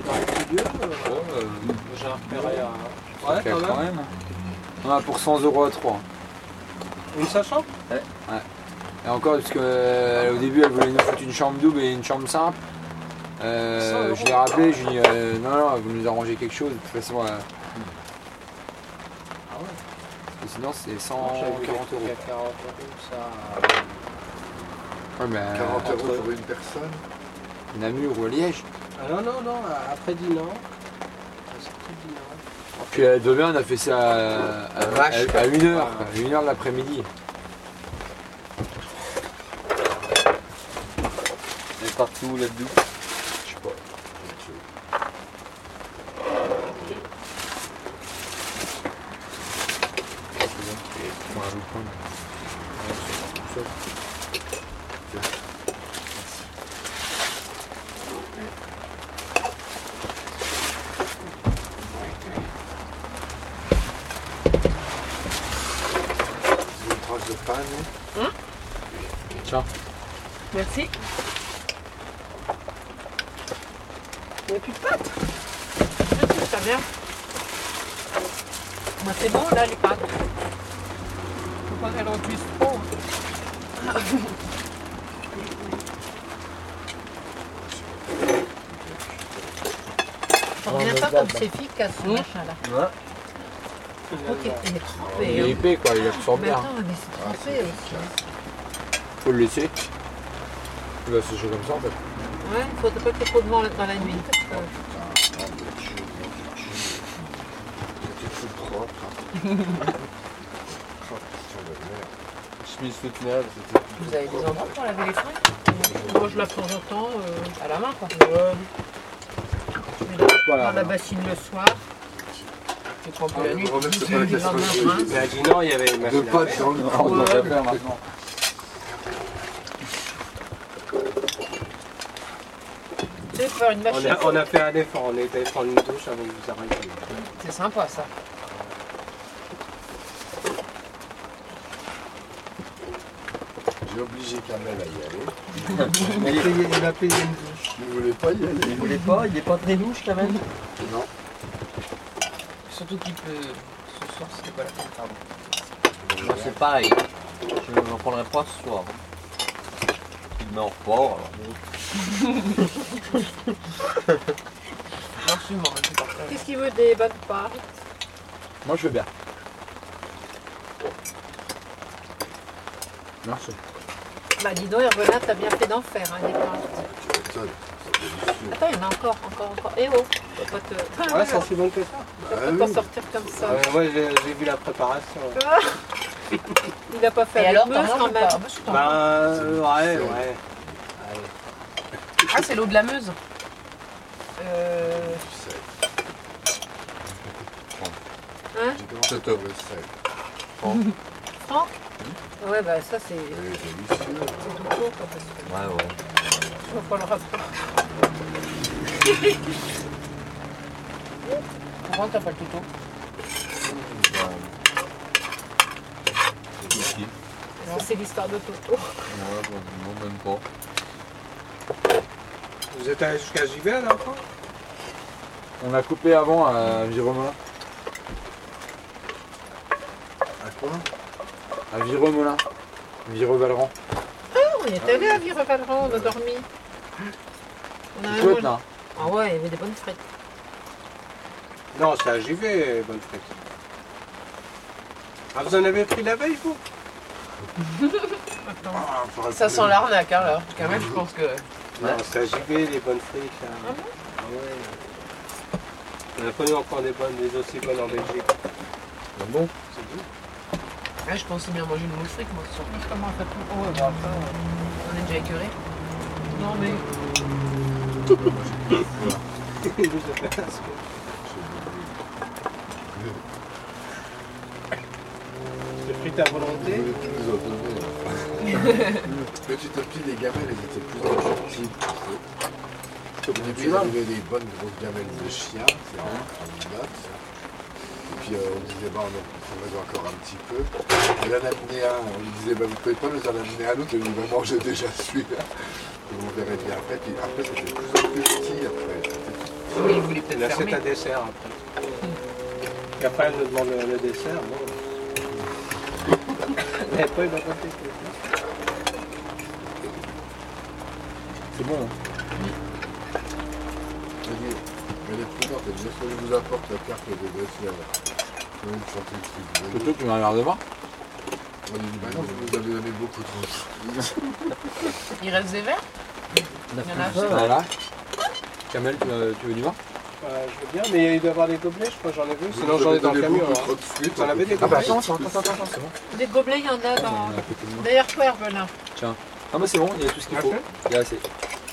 J'ai repéré à. Ouais, fait quand même. même. On a pour 100 € à 3. Une seule chambre? Et encore, parce que au début, elle voulait nous foutre une chambre double et une chambre simple. Je l'ai rappelé, je lui ai dit non, vous nous arrangez quelque chose. De toute façon, Ah ouais. et sinon, c'est J'avais vu 140 des €. trucs à 40 €, ça. Ouais, mais 40 € entre- pour une personne. Namur ou à Liège. Ah non, après Dinan. C'est tout Dinan. Puis demain, on a fait ça à Vache, 1h, 1h de l'après-midi. partout là-dedans. Je sais pas. On va le prendre. Tout seul. Une tranche de pain, non? Tiens. Merci. Il n'y a plus de pâtes. Ça bien. Moi c'est bon là les pâtes. Faut pas qu'elles en cuisent trop. Je reviens pas comme c'est efficace ce machin là. Ouais. Ok, il est trempé. Il est épais quoi, il absorbe Mais bien. attends, mais c'est trempé aussi. Faut le laisser. Il va sécher comme ça en fait. Ouais, il faudrait pas qu'il y ait trop de vent dans la nuit. C'était tout propre. Oh, putain de merde. Chemise toute neuve. Vous avez des endroits pour laver les fringues? Moi je la prends de temps en temps. À la main quoi. Je mets Voilà. dans la bassine le soir. Tu prends plus la nuit. Romain, c'est pas la question que je voulais dire. Mais à Dinan, il y avait une De machine à pâtes laver. dans le On doit pas faire maintenant. Tu sais, faire une machine. On a fait un effort, on est allé prendre une douche avant que vous arriviez. C'est sympa ça. J'ai obligé Kamel à y aller. Il a payé une douche. Il ne voulait pas y aller. Il voulait pas, il est pas très louche quand même. Non. Surtout qu'il peut. Ce soir c'était pas la peine, pardon. Moi c'est pareil. Je n'en prendrai pas ce soir. Il met en report alors. Merci, moi, je partage. Qu'est-ce qu'il veut des bonnes pâtes? Moi je veux bien. Merci. Bah dis donc, Hervelin, t'as bien fait d'en faire, hein, des pâtes. Tu m'étonnes. C'est délicieux. Attends, il y en a encore. Eh oh, tu vas pas te... Ouais, c'est aussi bon que ça. tu vas Ah pas oui. sortir comme ça. Ouais, j'ai vu la préparation. Il a pas fait Et avec alors, t'en Meuse, quand manges même. pas? Bah, si, t'en manges. Ouais. Ah, c'est l'eau de la Meuse. Tu sais. Hein? J'ai commencé à trouver le sel. Franck? Ouais, bah ça c'est Elle est délicieuse. tout court, quoi, parce que Ouais, ouais. je vois pas le rapport. Pourquoi t'as pas le tuto? Ici. Ça, c'est l'histoire de Toto. Ouais, bon, non, même pas. Vous êtes allé jusqu'à Givet là encore? On a coupé avant à Viremolin. À quoi? À Viremolin. Virevalran. On est allé à Virevalran, on a dormi. On a C'est un chouette mois- là. Ah ouais, il y avait des bonnes frites. Non, c'est à Givet, bonne fête. Ah, vous en avez pris la veille, vous? Attends. Ah, faudrait Ça que- sent l'arnaque, hein, là. Quand même, je pense que. Non, c'est à Givet, les bonnes frites. Là. Ah ouais. On a connu encore des aussi bonnes en Belgique. Bon. C'est tout. Ouais, je pensais bien manger une mousse frites, moi, ce soir. Comment ça peut... Oh, ouais, bah, après, On est déjà écœuré. non mais... C'est frites à volonté. Plus autonome. Petit à petit, les gamelles, elles étaient plus intuitives. Au début, il y avait des bonnes grosses gamelles de chien, c'est en inox. Et puis on disait, bah, on en avait encore un petit peu. Et là, on en amenait un, on lui disait, bah, vous pouvez pas nous en amener un autre, il va manger déjà celui-là. Et on verrait bien après. Puis après, c'était de plus en plus petit. Après, Oui, il voulait peut-être L'assiette fermer. à dessert après. Et après, elle nous demande le dessert. Bon. Et après, il va compter. C'est bon. Hein. mais les prudentes, elles disaient, soit je vous apporte la carte de dessert. Vous me chantez le truc. Toto, tu m'as l'air de voir. On lui dit, bah non, vous nous avez donné beaucoup trop. Il reste des verres? Il y en a acheté. Voilà. Kamel, tu veux du vin? Je veux bien, mais il doit y avoir des gobelets, je crois que j'en ai vu. Sinon, j'en ai dans le camion. Trop Hein. de fruits, T'en avais des Ah bah gobelets? attends, c'est bon. Des gobelets, il y en a dans... On a pété le vin. Derrière toi, Hervelin. Ah bah c'est bon, il y a tout ce qu'il faut. Ok. Il y a assez.